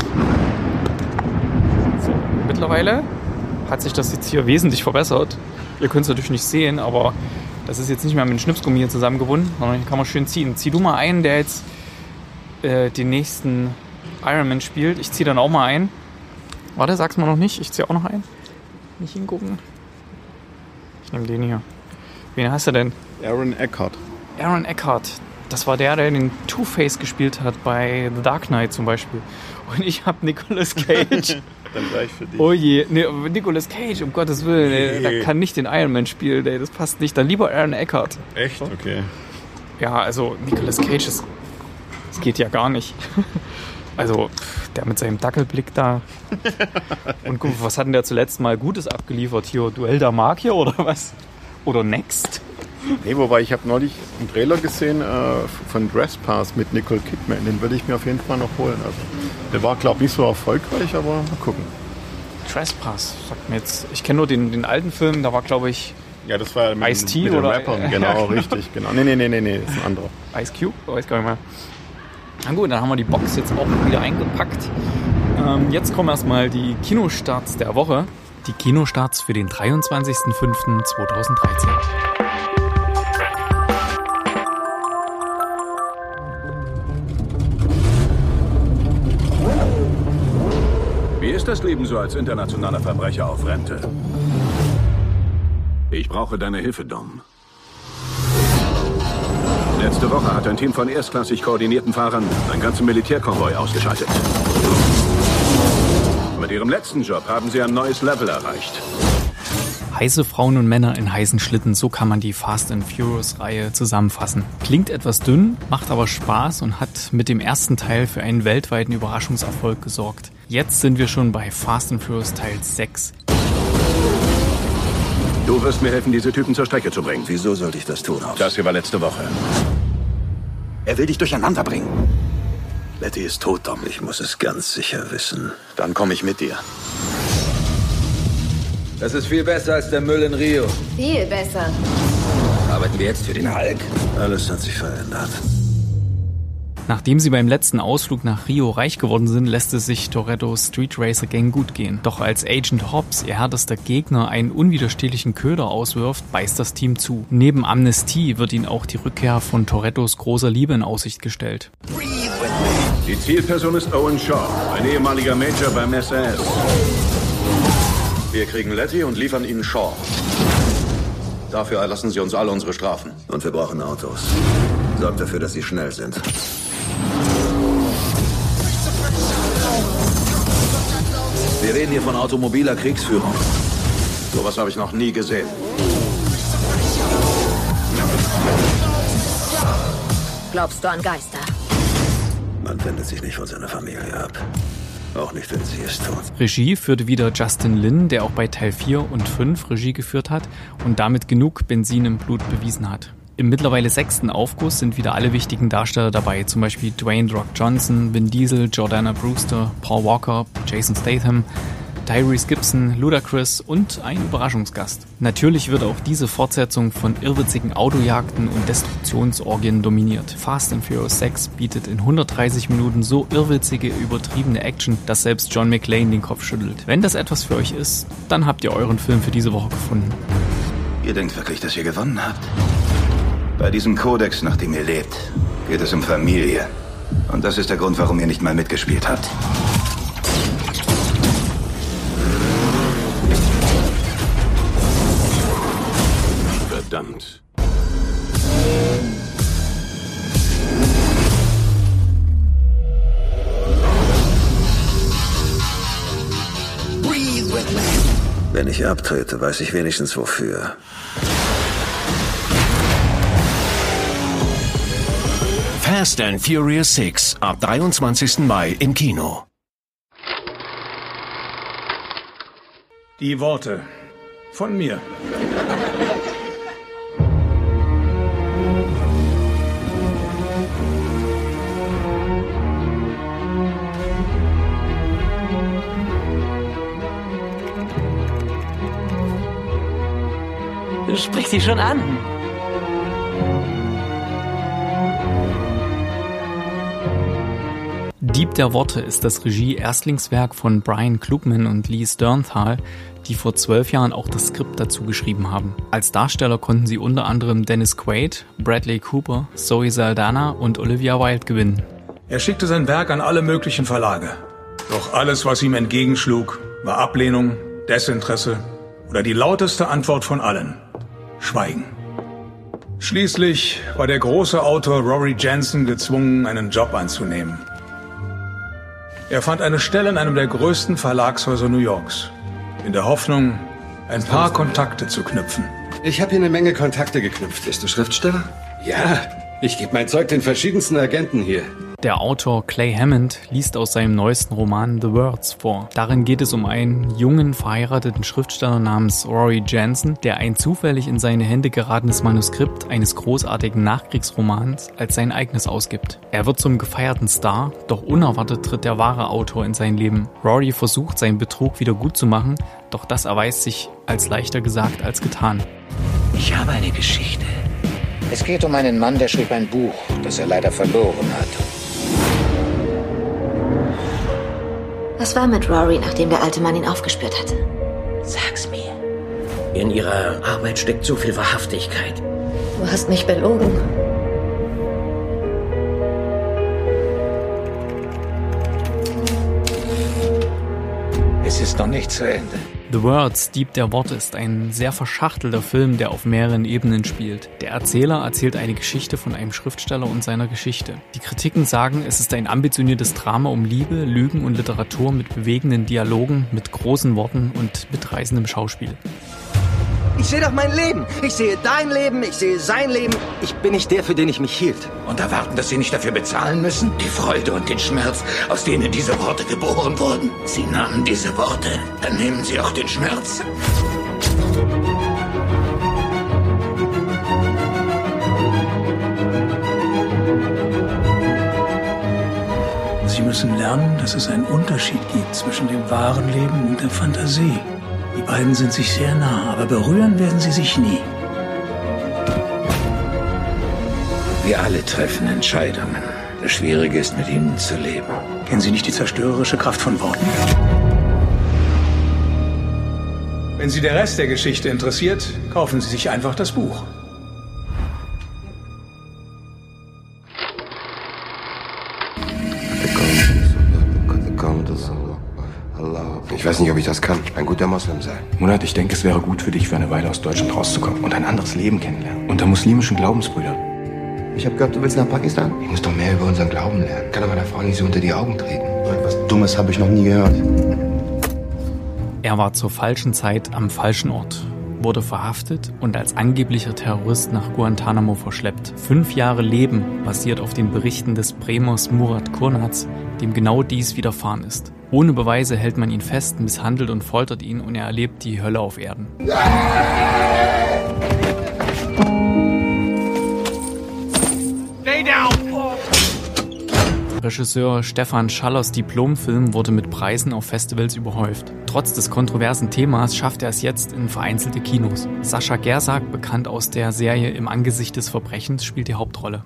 So, mittlerweile hat sich das jetzt hier wesentlich verbessert. Ihr könnt es natürlich nicht sehen, aber das ist jetzt nicht mehr mit dem Schnipsgummi hier zusammengebunden, sondern hier kann man schön ziehen. Zieh du mal einen, der jetzt äh, den nächsten Iron Man spielt. Ich ziehe dann auch mal ein. Warte, sag's mal noch nicht. Ich ziehe auch noch einen. Nicht hingucken. Ich nehme den hier. Wen hast du denn? Aaron Eckhart. Aaron Eckhart. Das war der, der den Two-Face gespielt hat bei The Dark Knight zum Beispiel. Und ich habe Nicolas Cage. Dann gleich für dich. Oh je, nee, Nicolas Cage, um Gottes Willen, ey, der kann nicht den Iron Man spielen, ey, das passt nicht. Dann lieber Aaron Eckhart. Echt? Okay. Ja, also Nicolas Cage, das, das geht ja gar nicht. Also, der mit seinem Dackelblick da. Und guck, was hat denn der zuletzt mal Gutes abgeliefert? Hier, Duell der Magier oder was? Oder Next? Nee, wobei ich habe neulich einen Trailer gesehen äh, von Trespass mit Nicole Kidman. Den würde ich mir auf jeden Fall noch holen. Also, der war, glaube ich, nicht so erfolgreich, aber mal gucken. Trespass, sagt mir jetzt. Ich kenne nur den, den alten Film, da war, glaube ich, ja, das war mit, Ice-T mit oder den Rappern. Genau, richtig. Genau. Nee, nee, nee, nee, nee, das ist ein anderer. Ice Cube? Weiß gar nicht mehr. Na gut, dann haben wir die Box jetzt auch wieder eingepackt. Ähm, jetzt kommen erstmal die Kinostarts der Woche. Die Kinostarts für den dreiundzwanzigsten fünften zweitausenddreizehn. Wie ist das Leben so als internationaler Verbrecher auf Rente? Ich brauche deine Hilfe, Dom. Letzte Woche hat ein Team von erstklassig koordinierten Fahrern einen ganzen Militärkonvoi ausgeschaltet. Mit ihrem letzten Job haben sie ein neues Level erreicht. Heiße Frauen und Männer in heißen Schlitten, so kann man die Fast and Furious-Reihe zusammenfassen. Klingt etwas dünn, macht aber Spaß und hat mit dem ersten Teil für einen weltweiten Überraschungserfolg gesorgt. Jetzt sind wir schon bei Fast and Furious Teil sechs. Du wirst mir helfen, diese Typen zur Strecke zu bringen. Wieso sollte ich das tun, Hobbs? Das hier war letzte Woche. Er will dich durcheinander bringen. Letty ist tot, Tom. Ich muss es ganz sicher wissen. Dann komme ich mit dir. Das ist viel besser als der Müll in Rio. Viel besser. Arbeiten wir jetzt für den Hulk? Alles hat sich verändert. Nachdem sie beim letzten Ausflug nach Rio reich geworden sind, lässt es sich Torettos Street Racer Gang gut gehen. Doch als Agent Hobbs, ihr härtester Gegner, einen unwiderstehlichen Köder auswirft, beißt das Team zu. Neben Amnestie wird ihnen auch die Rückkehr von Torettos großer Liebe in Aussicht gestellt. Die Zielperson ist Owen Shaw, ein ehemaliger Major beim S A S. Wir kriegen Letty und liefern ihnen Shaw. Dafür erlassen sie uns alle unsere Strafen. Und wir brauchen Autos. Sorgt dafür, dass sie schnell sind. Wir reden hier von automobiler Kriegsführung. Sowas habe ich noch nie gesehen. Glaubst du an Geister? Man wendet sich nicht von seiner Familie ab. Auch nicht, wenn sie es tut. Regie führte wieder Justin Lin, der auch bei Teil vier und fünf Regie geführt hat und damit genug Benzin im Blut bewiesen hat. Im mittlerweile sechsten Aufguss sind wieder alle wichtigen Darsteller dabei, zum Beispiel Dwayne The Rock Johnson, Vin Diesel, Jordana Brewster, Paul Walker, Jason Statham, Tyrese Gibson, Ludacris und ein Überraschungsgast. Natürlich wird auch diese Fortsetzung von irrwitzigen Autojagden und Destruktionsorgien dominiert. Fast and Furious sechs bietet in hundertdreißig Minuten so irrwitzige, übertriebene Action, dass selbst John McClane den Kopf schüttelt. Wenn das etwas für euch ist, dann habt ihr euren Film für diese Woche gefunden. Ihr denkt wirklich, dass ihr gewonnen habt? Bei diesem Kodex, nach dem ihr lebt, geht es um Familie. Und das ist der Grund, warum ihr nicht mal mitgespielt habt. Verdammt. Wenn ich abtrete, weiß ich wenigstens wofür. Fast and Furious sechs ab dreiundzwanzigsten Mai im Kino. Die Worte von mir. Du sprichst sie schon an. Dieb der Worte ist das Regie-Erstlingswerk von Brian Klugman und Lee Sternthal, die vor zwölf Jahren auch das Skript dazu geschrieben haben. Als Darsteller konnten sie unter anderem Dennis Quaid, Bradley Cooper, Zoe Saldana und Olivia Wilde gewinnen. Er schickte sein Werk an alle möglichen Verlage. Doch alles, was ihm entgegenschlug, war Ablehnung, Desinteresse oder die lauteste Antwort von allen: Schweigen. Schließlich war der große Autor Rory Jensen gezwungen, einen Job anzunehmen. Er fand eine Stelle in einem der größten Verlagshäuser New Yorks, in der Hoffnung, ein paar Kontakte zu knüpfen. Ich habe hier eine Menge Kontakte geknüpft. Bist du Schriftsteller? Ja, ich gebe mein Zeug den verschiedensten Agenten hier. Der Autor Clay Hammond liest aus seinem neuesten Roman The Words vor. Darin geht es um einen jungen, verheirateten Schriftsteller namens Rory Jensen, der ein zufällig in seine Hände geratenes Manuskript eines großartigen Nachkriegsromans als sein eigenes ausgibt. Er wird zum gefeierten Star, doch unerwartet tritt der wahre Autor in sein Leben. Rory versucht, seinen Betrug wieder gut zu machen, doch das erweist sich als leichter gesagt als getan. Ich habe eine Geschichte. Es geht um einen Mann, der schrieb ein Buch, das er leider verloren hat. Was war mit Rory, nachdem der alte Mann ihn aufgespürt hatte? Sag's mir. In ihrer Arbeit steckt so viel Wahrhaftigkeit. Du hast mich belogen. Es ist noch nicht zu Ende. The Words, Dieb der Worte, ist ein sehr verschachtelter Film, der auf mehreren Ebenen spielt. Der Erzähler erzählt eine Geschichte von einem Schriftsteller und seiner Geschichte. Die Kritiken sagen, es ist ein ambitioniertes Drama um Liebe, Lügen und Literatur mit bewegenden Dialogen, mit großen Worten und mitreißendem Schauspiel. Ich sehe doch mein Leben. Ich sehe dein Leben, ich sehe sein Leben. Ich bin nicht der, für den ich mich hielt. Und erwarten, dass Sie nicht dafür bezahlen müssen? Die Freude und den Schmerz, aus denen diese Worte geboren wurden. Sie nahmen diese Worte, dann nehmen Sie auch den Schmerz. Sie müssen lernen, dass es einen Unterschied gibt zwischen dem wahren Leben und der Fantasie. Die beiden sind sich sehr nah, aber berühren werden sie sich nie. Wir alle treffen Entscheidungen. Das Schwierige ist, mit ihnen zu leben. Kennen Sie nicht die zerstörerische Kraft von Worten? Wenn Sie der Rest der Geschichte interessiert, kaufen Sie sich einfach das Buch. Ich weiß nicht, ob ich das kann. Ein guter Moslem sein. Murat, ich denke, es wäre gut für dich, für eine Weile aus Deutschland rauszukommen und ein anderes Leben kennenlernen. Unter muslimischen Glaubensbrüdern. Ich habe gehört, du willst nach Pakistan? Ich muss doch mehr über unseren Glauben lernen. Kann doch meiner Frau nicht so unter die Augen treten. So etwas Dummes habe ich noch nie gehört. Er war zur falschen Zeit am falschen Ort, wurde verhaftet und als angeblicher Terrorist nach Guantanamo verschleppt. Fünf Jahre Leben basiert auf den Berichten des Bremers Murat Kurnaz, dem genau dies widerfahren ist. Ohne Beweise hält man ihn fest, misshandelt und foltert ihn und er erlebt die Hölle auf Erden. Stay down! Regisseur Stefan Schallers Diplomfilm wurde mit Preisen auf Festivals überhäuft. Trotz des kontroversen Themas schafft er es jetzt in vereinzelte Kinos. Sascha Gersak, bekannt aus der Serie Im Angesicht des Verbrechens, spielt die Hauptrolle.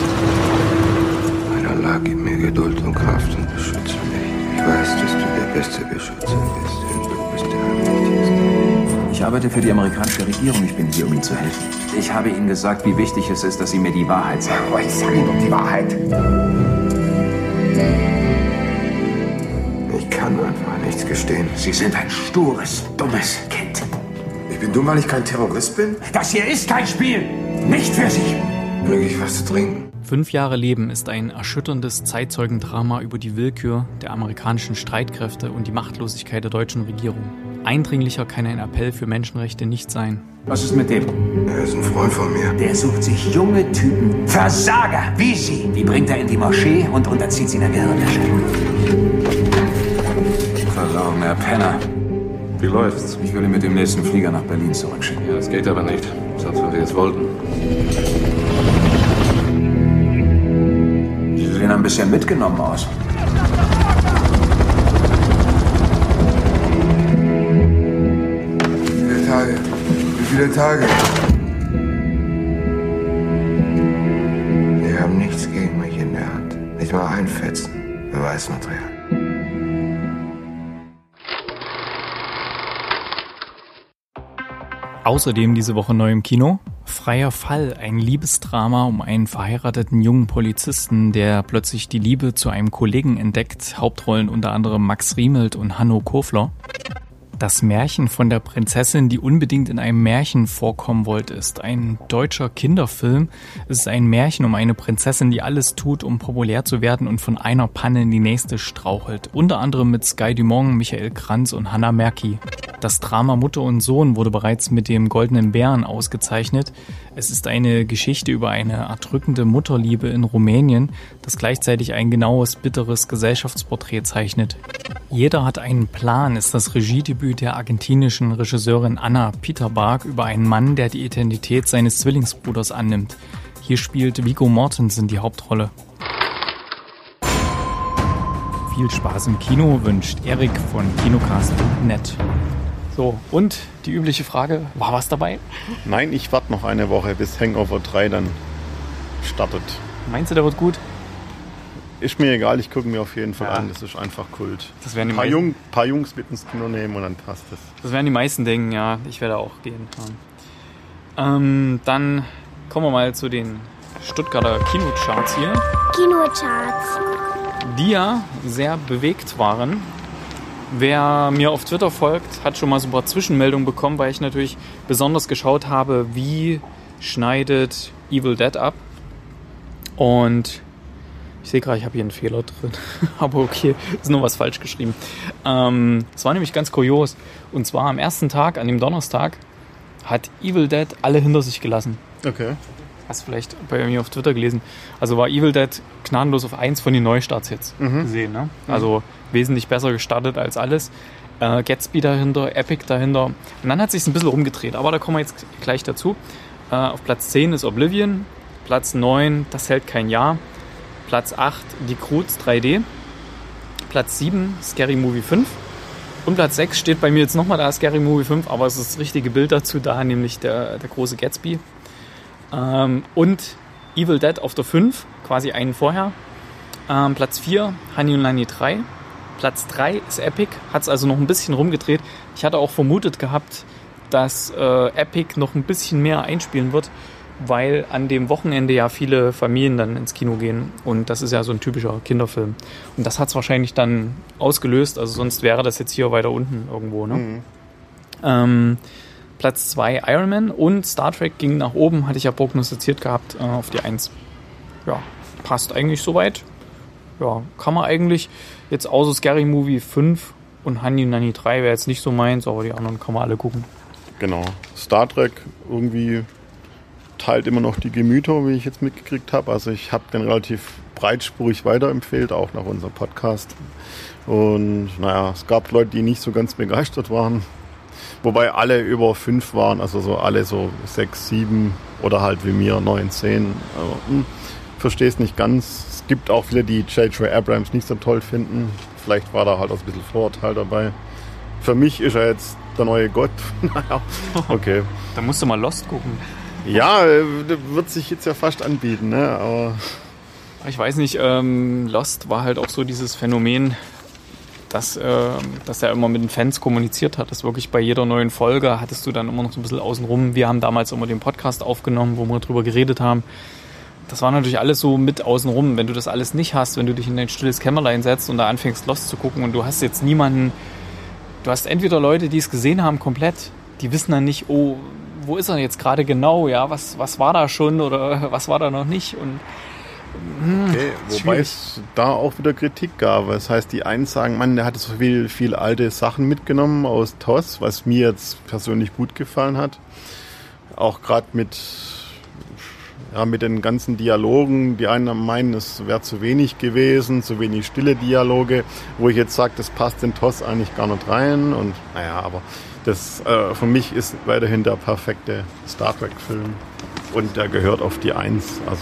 Mein Allah, gib mir Geduld und Kraft und beschütze mich. Ich weiß, dass du der beste Beschützer bist, denn du bist der Allmächtigste. Ich arbeite für die amerikanische Regierung. Ich bin hier, um Ihnen zu helfen. Ich habe Ihnen gesagt, wie wichtig es ist, dass Sie mir die Wahrheit sagen. Aber ich sage Ihnen doch die Wahrheit. Ich kann einfach nichts gestehen. Sie sind ein stures, dummes Kind. Ich bin dumm, weil ich kein Terrorist bin? Das hier ist kein Spiel. Nicht für Sie. Möge ich was zu trinken? Fünf Jahre Leben ist ein erschütterndes Zeitzeugendrama über die Willkür der amerikanischen Streitkräfte und die Machtlosigkeit der deutschen Regierung. Eindringlicher kann ein Appell für Menschenrechte nicht sein. Was ist mit dem? Er ist ein Freund von mir. Der sucht sich junge Typen, Versager wie Sie. Die bringt er in die Moschee und unterzieht sie in der Gehirnwäsche. Verlogener Penner. Wie läuft's? Ich will ihn mit dem nächsten Flieger nach Berlin zurückschicken. Ja, das geht aber nicht. Sonst, wenn wir es wollten. Sie sehen ein bisschen mitgenommen aus. Wie viele Tage? Wie viele Tage? Sie haben nichts gegen mich in der Hand. Nicht mal ein Fetzen. Beweismaterial. Außerdem diese Woche neu im Kino: Freier Fall, ein Liebesdrama um einen verheirateten jungen Polizisten, der plötzlich die Liebe zu einem Kollegen entdeckt. Hauptrollen unter anderem Max Riemelt und Hanno Kofler. Das Märchen von der Prinzessin, die unbedingt in einem Märchen vorkommen wollte, ist ein deutscher Kinderfilm. Es ist ein Märchen um eine Prinzessin, die alles tut, um populär zu werden und von einer Panne in die nächste strauchelt. Unter anderem mit Sky Dumont, Michael Kranz und Hannah Merki. Das Drama Mutter und Sohn wurde bereits mit dem Goldenen Bären ausgezeichnet. Es ist eine Geschichte über eine erdrückende Mutterliebe in Rumänien, das gleichzeitig ein genaues, bitteres Gesellschaftsporträt zeichnet. Jeder hat einen Plan ist das Regiedebüt der argentinischen Regisseurin Anna Peterbarg über einen Mann, der die Identität seines Zwillingsbruders annimmt. Hier spielt Viggo Mortensen die Hauptrolle. Viel Spaß im Kino wünscht Erik von Kinocast punkt net. So, und die übliche Frage, war was dabei? Nein, ich warte noch eine Woche, bis Hangover drei dann startet. Meinst du, der wird gut? Ist mir egal, ich gucke mir auf jeden Fall ja. an, das ist einfach Kult. Das werden die ein paar, meisten, Jung, paar Jungs mit ins Kino nehmen und dann passt es. Das werden die meisten denken, ja, ich werde auch gehen. Ähm, dann kommen wir mal zu den Stuttgarter Kinocharts hier. Kinocharts. Die ja sehr bewegt waren. Wer mir auf Twitter folgt, hat schon mal so ein paar Zwischenmeldungen bekommen, weil ich natürlich besonders geschaut habe, wie schneidet Evil Dead ab. Und ich sehe gerade, ich habe hier einen Fehler drin. Aber okay, ist nur was falsch geschrieben. Ähm, es war nämlich ganz kurios. Und zwar am ersten Tag, an dem Donnerstag, hat Evil Dead alle hinter sich gelassen. Okay. Hast du vielleicht bei mir auf Twitter gelesen. Also war Evil Dead gnadenlos auf eins von den Neustarts jetzt Mhm. gesehen. Ne? Also wesentlich besser gestartet als alles. Äh, Gatsby dahinter, Epic dahinter. Und dann hat es sich ein bisschen rumgedreht. Aber da kommen wir jetzt gleich dazu. Äh, auf Platz zehn ist Oblivion. Platz neun, Das hält kein Jahr. Platz acht, Die Croods drei D. Platz sieben, Scary Movie fünf. Und Platz sechs steht bei mir jetzt nochmal da, Scary Movie fünf, aber es ist das richtige Bild dazu da, nämlich der, der große Gatsby. Ähm, und Evil Dead auf der fünf, quasi einen vorher. Ähm, Platz vier, Honey und Nanny drei. Platz drei ist Epic, hat es also noch ein bisschen rumgedreht. Ich hatte auch vermutet gehabt, dass äh, Epic noch ein bisschen mehr einspielen wird, weil an dem Wochenende ja viele Familien dann ins Kino gehen und das ist ja so ein typischer Kinderfilm. Und das hat es wahrscheinlich dann ausgelöst, also sonst wäre das jetzt hier weiter unten irgendwo. Ne? Mhm. Ähm, Platz zwei Iron Man und Star Trek ging nach oben, hatte ich ja prognostiziert gehabt, äh, auf die eins. Ja, passt eigentlich soweit. Ja, kann man eigentlich jetzt außer Scary Movie fünf und Honey und Nanny drei wäre jetzt nicht so meins, aber die anderen kann man alle gucken. Genau. Star Trek irgendwie teilt immer noch die Gemüter, wie ich jetzt mitgekriegt habe. Also ich habe den relativ breitspurig weiterempfehlt, auch nach unserem Podcast. Und naja, es gab Leute, die nicht so ganz begeistert waren. Wobei alle über fünf waren, also so alle so sechs, sieben oder halt wie mir neun, zehn. Aber hm, verstehe es nicht ganz. Es gibt auch viele, die J J Abrams nicht so toll finden. Vielleicht war da halt auch ein bisschen Vorurteil dabei. Für mich ist er jetzt der neue Gott. Naja, okay. Da musst du mal Lost gucken. Ja, wird sich jetzt ja fast anbieten, ne? Aber ich weiß nicht, ähm, Lost war halt auch so dieses Phänomen, dass, äh, dass er immer mit den Fans kommuniziert hat. Das wirklich bei jeder neuen Folge hattest du dann immer noch so ein bisschen außenrum. Wir haben damals immer den Podcast aufgenommen, wo wir drüber geredet haben. Das war natürlich alles so mit außenrum. Wenn du das alles nicht hast, wenn du dich in dein stilles Kämmerlein setzt und da anfängst Lost zu gucken und du hast jetzt niemanden, du hast entweder Leute, die es gesehen haben komplett, die wissen dann nicht, oh, wo ist er jetzt gerade genau, ja, was, was war da schon oder was war da noch nicht und hm, okay, wobei es da auch wieder Kritik gab. Das heißt, die einen sagen, Mann, der hatte so viel, viel alte Sachen mitgenommen aus T O S, was mir jetzt persönlich gut gefallen hat. Auch gerade mit, ja, mit den ganzen Dialogen. Die einen meinen, es wäre zu wenig gewesen, zu wenig stille Dialoge, wo ich jetzt sage, das passt in T O S eigentlich gar nicht rein. Und naja, aber das äh, für mich ist weiterhin der perfekte Star Trek-Film. Und der gehört auf die Eins. Also.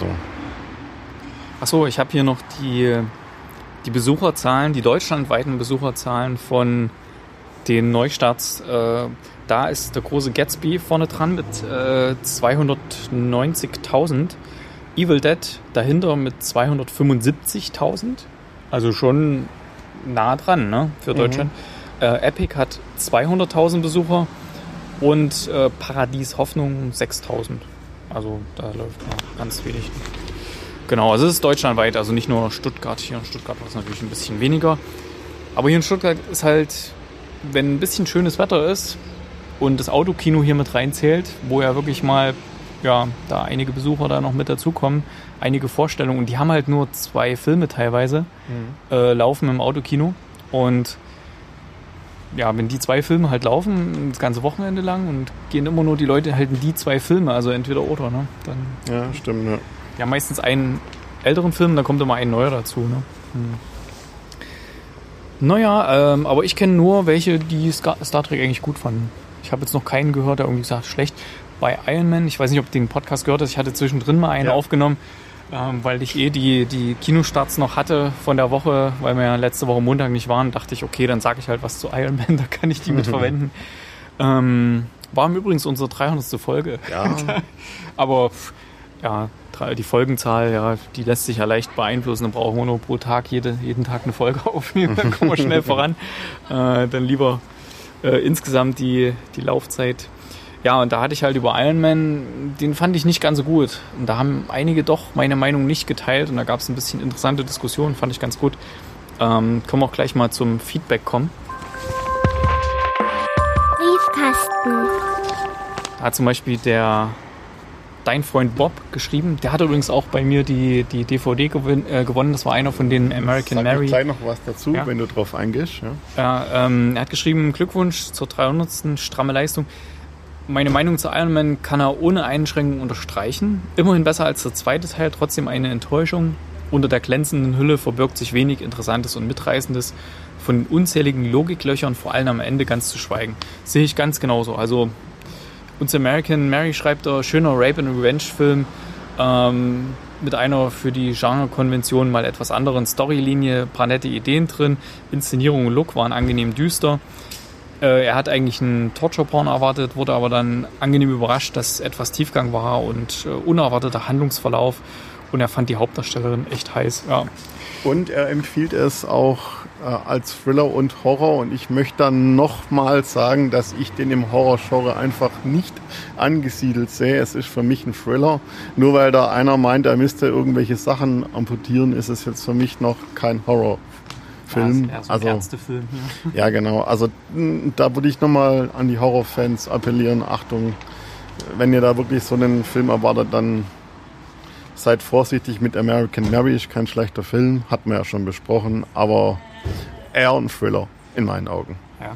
Achso, ich habe hier noch die, die Besucherzahlen, die deutschlandweiten Besucherzahlen von den Neustarts. Äh, da ist der große Gatsby vorne dran mit äh, zweihundertneunzigtausend. Evil Dead dahinter mit zweihundertfünfundsiebzigtausend. Also schon nah dran, ne, für Deutschland. Mhm. Äh, Epic hat zweihunderttausend Besucher und äh, Paradies Hoffnung sechstausend. Also da läuft noch ganz wenig. Genau, also es ist deutschlandweit, also nicht nur Stuttgart. Hier in Stuttgart war es natürlich ein bisschen weniger. Aber hier in Stuttgart ist halt, wenn ein bisschen schönes Wetter ist und das Autokino hier mit reinzählt, wo ja wirklich mal, ja, da einige Besucher da noch mit dazukommen, einige Vorstellungen. Und die haben halt nur zwei Filme teilweise, mhm. äh, laufen im Autokino. Und ja, wenn die zwei Filme halt laufen, das ganze Wochenende lang und gehen immer nur die Leute halt in die zwei Filme, also entweder oder, ne? Dann, ja, stimmt, ja. Ja, meistens einen älteren Film, dann kommt immer ein neuer dazu, ne? Hm. Naja, ähm, aber ich kenne nur welche, die Star Trek eigentlich gut fanden. Ich habe jetzt noch keinen gehört, der irgendwie gesagt, schlecht. Bei Iron Man, ich weiß nicht, ob du den Podcast gehört hast, ich hatte zwischendrin mal einen ja. aufgenommen, ähm, weil ich eh die, die Kinostarts noch hatte von der Woche, weil wir ja letzte Woche Montag nicht waren, dachte ich, okay, dann sage ich halt was zu Iron Man, da kann ich die mit verwenden. Ähm, war übrigens unsere dreihundertste Folge. Ja. Aber ja, die Folgenzahl, ja, die lässt sich ja leicht beeinflussen. Dann brauchen wir nur pro Tag jede, jeden Tag eine Folge aufnehmen, dann kommen wir schnell voran. Äh, dann lieber äh, insgesamt die, die Laufzeit. Ja, und da hatte ich halt über Iron Man, den fand ich nicht ganz so gut. Und da haben einige doch meine Meinung nicht geteilt und da gab es ein bisschen interessante Diskussionen, fand ich ganz gut. Ähm, können wir auch gleich mal zum Feedback kommen. Briefkasten. Da hat zum Beispiel der Dein Freund Bob geschrieben. Der hat übrigens auch bei mir die, die D V D gewin- äh, gewonnen. Das war einer von den American Sag Mary. Sag gleich noch was dazu, ja. wenn du drauf eingehst. Ja. Ja, ähm, er hat geschrieben, Glückwunsch zur dreihundertsten stramme Leistung. Meine Meinung zu Iron Man kann er ohne Einschränkung unterstreichen. Immerhin besser als der zweite Teil, trotzdem eine Enttäuschung. Unter der glänzenden Hülle verbirgt sich wenig Interessantes und Mitreißendes. Von den unzähligen Logiklöchern, vor allem am Ende, ganz zu schweigen. Sehe ich ganz genauso. Also, uns American Mary schreibt er, schöner Rape-and-Revenge-Film ähm, mit einer für die Genre-Konvention mal etwas anderen Storylinie, paar nette Ideen drin. Inszenierung und Look waren angenehm düster. Äh, er hat eigentlich einen Torture-Porn erwartet, wurde aber dann angenehm überrascht, dass etwas Tiefgang war und äh, unerwarteter Handlungsverlauf. Und er fand die Hauptdarstellerin echt heiß. Ja. Und er empfiehlt es auch äh, als Thriller und Horror. Und ich möchte dann nochmal sagen, dass ich den im Horror-Genre einfach nicht angesiedelt sehe. Es ist für mich ein Thriller. Nur weil da einer meint, er müsste irgendwelche Sachen amputieren, ist es jetzt für mich noch kein Horror. Film. Ja, so also, Ärztefilm. Ja. Ja, genau. Also da würde ich nochmal an die Horrorfans appellieren. Achtung, wenn ihr da wirklich so einen Film erwartet, dann seid vorsichtig mit American Mary. Ist kein schlechter Film, hat man ja schon besprochen, aber eher ein Thriller in meinen Augen. Ja.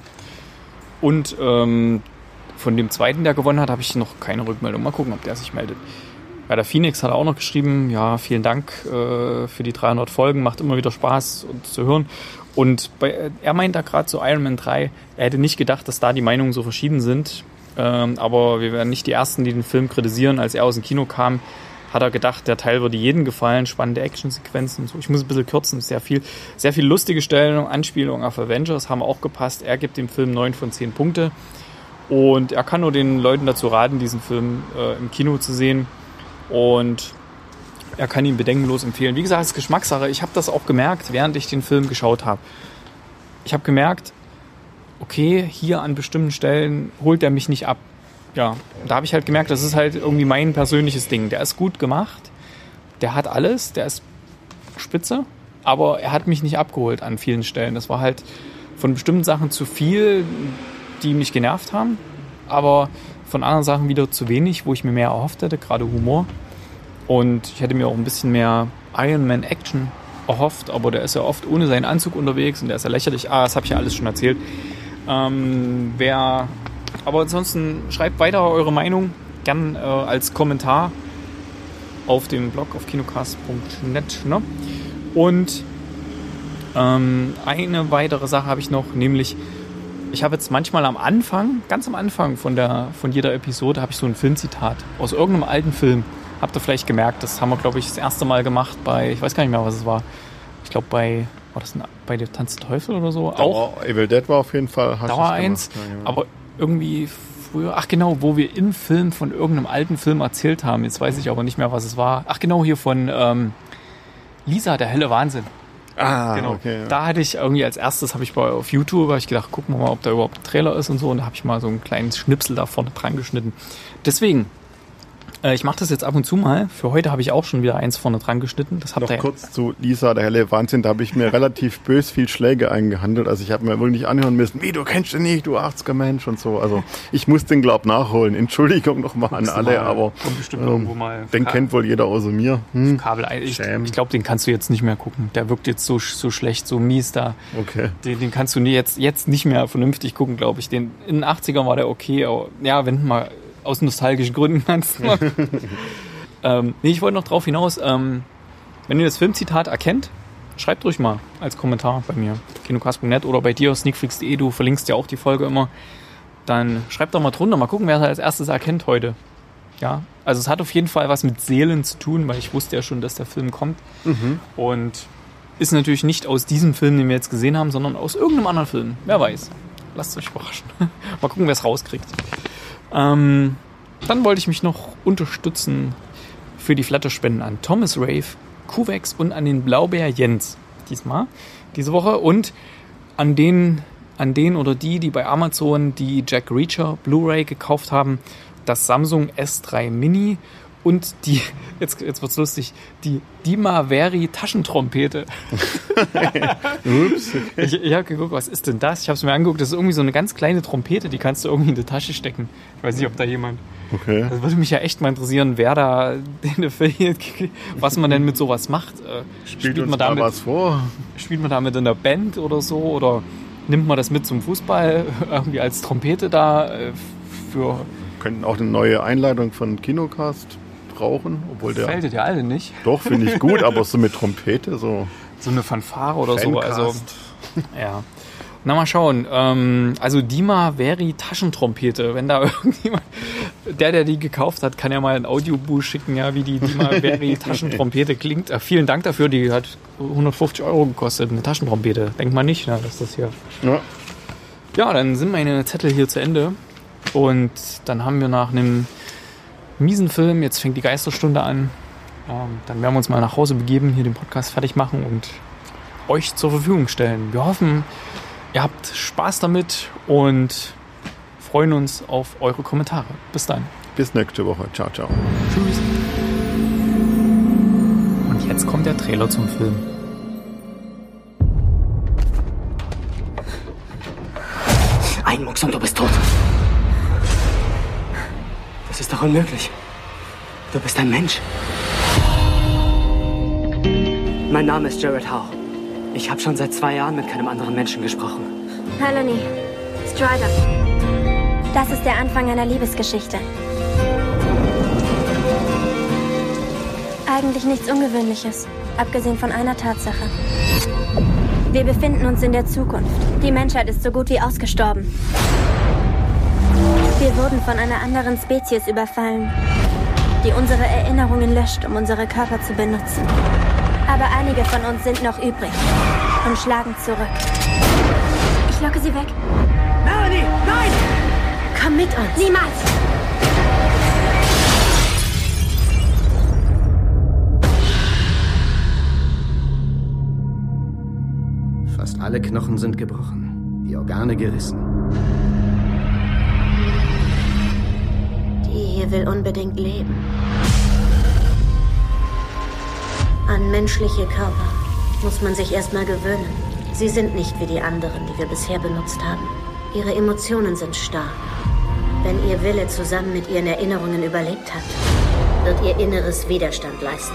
Und ähm, von dem zweiten, der gewonnen hat, habe ich noch keine Rückmeldung. Mal gucken, ob der sich meldet. Bei der Phoenix hat er auch noch geschrieben, ja, vielen Dank äh, für die dreihundert Folgen, macht immer wieder Spaß uns zu hören. Und bei, er meint da gerade zu Iron Man drei, er hätte nicht gedacht, dass da die Meinungen so verschieden sind. Ähm, aber wir werden nicht die Ersten, die den Film kritisieren. Als er aus dem Kino kam, hat er gedacht, der Teil würde jedem gefallen, spannende Actionsequenzen und so. Ich muss ein bisschen kürzen, sehr viel, sehr viel lustige Stellen, Anspielungen auf Avengers haben auch gepasst. Er gibt dem Film neun von zehn Punkte. Und er kann nur den Leuten dazu raten, diesen Film äh, im Kino zu sehen. Und er kann ihn bedenkenlos empfehlen. Wie gesagt, es ist Geschmackssache. Ich habe das auch gemerkt, während ich den Film geschaut habe. Ich habe gemerkt, okay, hier an bestimmten Stellen holt er mich nicht ab. Ja, da habe ich halt gemerkt, das ist halt irgendwie mein persönliches Ding. Der ist gut gemacht, der hat alles, der ist spitze, aber er hat mich nicht abgeholt an vielen Stellen. Das war halt von bestimmten Sachen zu viel, die mich genervt haben, aber von anderen Sachen wieder zu wenig, wo ich mir mehr erhofft hätte, gerade Humor. Und ich hätte mir auch ein bisschen mehr Iron Man Action erhofft, aber der ist ja oft ohne seinen Anzug unterwegs und der ist ja lächerlich. Ah, das habe ich ja alles schon erzählt. Ähm, wer, aber ansonsten schreibt weiter eure Meinung, gern äh, als Kommentar auf dem Blog auf kinocast punkt net. Ne? Und ähm, eine weitere Sache habe ich noch, nämlich ich habe jetzt manchmal am Anfang, ganz am Anfang von, der, von jeder Episode, habe ich so ein Filmzitat aus irgendeinem alten Film. Habt ihr vielleicht gemerkt, das haben wir, glaube ich, das erste Mal gemacht bei, ich weiß gar nicht mehr, was es war. Ich glaube bei, war das ein, bei der Tanz der Teufel oder so? Auch. Oh, Evil Dead war auf jeden Fall. Dauer eins, ja, ja. Aber irgendwie früher, ach genau, wo wir im Film von irgendeinem alten Film erzählt haben. Jetzt weiß ich aber nicht mehr, was es war. Ach genau, hier von ähm, Lisa, der helle Wahnsinn. Ah, genau. Okay, ja. Da hatte ich irgendwie als erstes, habe ich bei auf YouTube, habe ich gedacht, gucken wir mal, ob da überhaupt ein Trailer ist und so. Und da habe ich mal so einen kleinen Schnipsel da vorne dran geschnitten. Deswegen, äh, ich mache das jetzt ab und zu mal. Für heute habe ich auch schon wieder eins vorne dran geschnitten. Das habt Noch ihr kurz ja. zu Lisa, der helle Wahnsinn. Da habe ich mir relativ bös viel Schläge eingehandelt. Also ich habe mir wirklich anhören müssen, wie, du kennst den nicht, du achtziger Mensch und so. Also ich muss den, glaub nachholen. Entschuldigung nochmal an alle, mal, aber bestimmt ähm, irgendwo mal den Ka- kennt wohl jeder außer mir. Hm. Kabel. Ich, ich glaube, den kannst du jetzt nicht mehr gucken. Der wirkt jetzt so, so schlecht, so mies da. Okay. Den, den kannst du nie jetzt, jetzt nicht mehr vernünftig gucken, glaube ich. Den, in den achtzigern war der okay, aber ja, wenn du mal aus nostalgischen Gründen kannst. ähm, nee, ich wollte noch drauf hinaus, ähm, wenn ihr das Filmzitat erkennt, schreibt ruhig mal als Kommentar bei mir, kinocast punkt net oder bei dir, sneakflix punkt de, du verlinkst ja auch die Folge immer. Dann schreibt doch mal drunter, mal gucken, wer es als erstes erkennt heute. Ja, also es hat auf jeden Fall was mit Seelen zu tun, weil ich wusste ja schon, dass der Film kommt. Mhm. Und ist natürlich nicht aus diesem Film, den wir jetzt gesehen haben, sondern aus irgendeinem anderen Film. Wer weiß. Lasst euch überraschen. Mal gucken, wer es rauskriegt. Ähm, dann wollte ich mich noch unterstützen für die Flatterspenden an Thomas Rave, Kuvex und an den Blaubeer Jens. Diesmal, diese Woche. Und an den, an den oder die, die bei Amazon die Jack Reacher Blu-ray gekauft haben, das Samsung S drei Mini und die, jetzt, jetzt wird's lustig, die Dimaveri Taschentrompete. Ups. Okay. Ich, ich habe geguckt, was ist denn das? Ich habe es mir angeguckt, das ist irgendwie so eine ganz kleine Trompete, die kannst du irgendwie in die Tasche stecken. Ich weiß nicht, ob da jemand... Okay. Das würde mich ja echt mal interessieren, wer da den Affiliate, was man denn mit sowas macht. Spielt, spielt uns man da damit, was vor? Spielt man damit in der Band oder so? Oder nimmt man das mit zum Fußball irgendwie als Trompete da für könnten auch eine neue Einleitung von Kinocast brauchen, obwohl der... Gefällt dir der alte nicht? Doch, finde ich gut, aber so mit Trompete, so... So eine Fanfare oder Fancast. so, also... Ja. Na, mal schauen. Ähm, also Dima Veri Taschentrompete. Wenn da irgendjemand, der, der die gekauft hat, kann ja mal ein Audiobuch schicken, ja, wie die Dima Veri Taschentrompete klingt. Äh, vielen Dank dafür, die hat hundertfünfzig Euro gekostet, eine Taschentrompete. Denkt man nicht, ne, dass das hier... Ja. Ja, dann sind meine Zettel hier zu Ende. Und dann haben wir nach einem miesen Film, jetzt fängt die Geisterstunde an, ähm, dann werden wir uns mal nach Hause begeben, hier den Podcast fertig machen und euch zur Verfügung stellen. Wir hoffen, ihr habt Spaß damit und freuen uns auf eure Kommentare. Bis dann. Bis nächste Woche. Ciao, ciao. Tschüss. Und jetzt kommt der Trailer zum Film. Ein Mucks und du bist tot. Das ist doch unmöglich. Du bist ein Mensch. Mein Name ist Jared Howe. Ich habe schon seit zwei Jahren mit keinem anderen Menschen gesprochen. Melanie, Strider. Das ist der Anfang einer Liebesgeschichte. Eigentlich nichts Ungewöhnliches, abgesehen von einer Tatsache. Wir befinden uns in der Zukunft. Die Menschheit ist so gut wie ausgestorben. Wir wurden von einer anderen Spezies überfallen, die unsere Erinnerungen löscht, um unsere Körper zu benutzen. Aber einige von uns sind noch übrig und schlagen zurück. Ich locke sie weg. Melanie, nein! Komm mit uns. Niemals! Fast alle Knochen sind gebrochen, die Organe gerissen. Die hier will unbedingt leben. An menschliche Körper muss man sich erstmal gewöhnen. Sie sind nicht wie die anderen, die wir bisher benutzt haben. Ihre Emotionen sind stark. Wenn ihr Wille zusammen mit ihren Erinnerungen überlebt hat, wird ihr Inneres Widerstand leisten.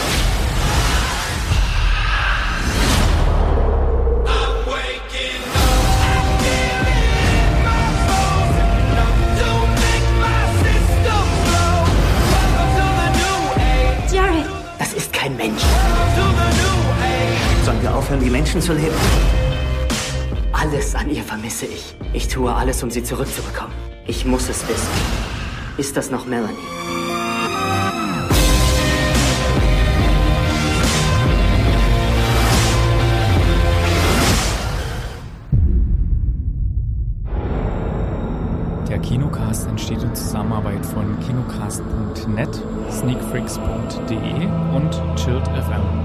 Jared! Das ist kein Mensch. Sollen wir aufhören, wie Menschen zu leben? Alles an ihr vermisse ich. Ich tue alles, um sie zurückzubekommen. Ich muss es wissen. Ist das noch Melanie? Der Kinocast entsteht in Zusammenarbeit von kinocast punkt net, sneakfreaks punkt de und Chilled F M.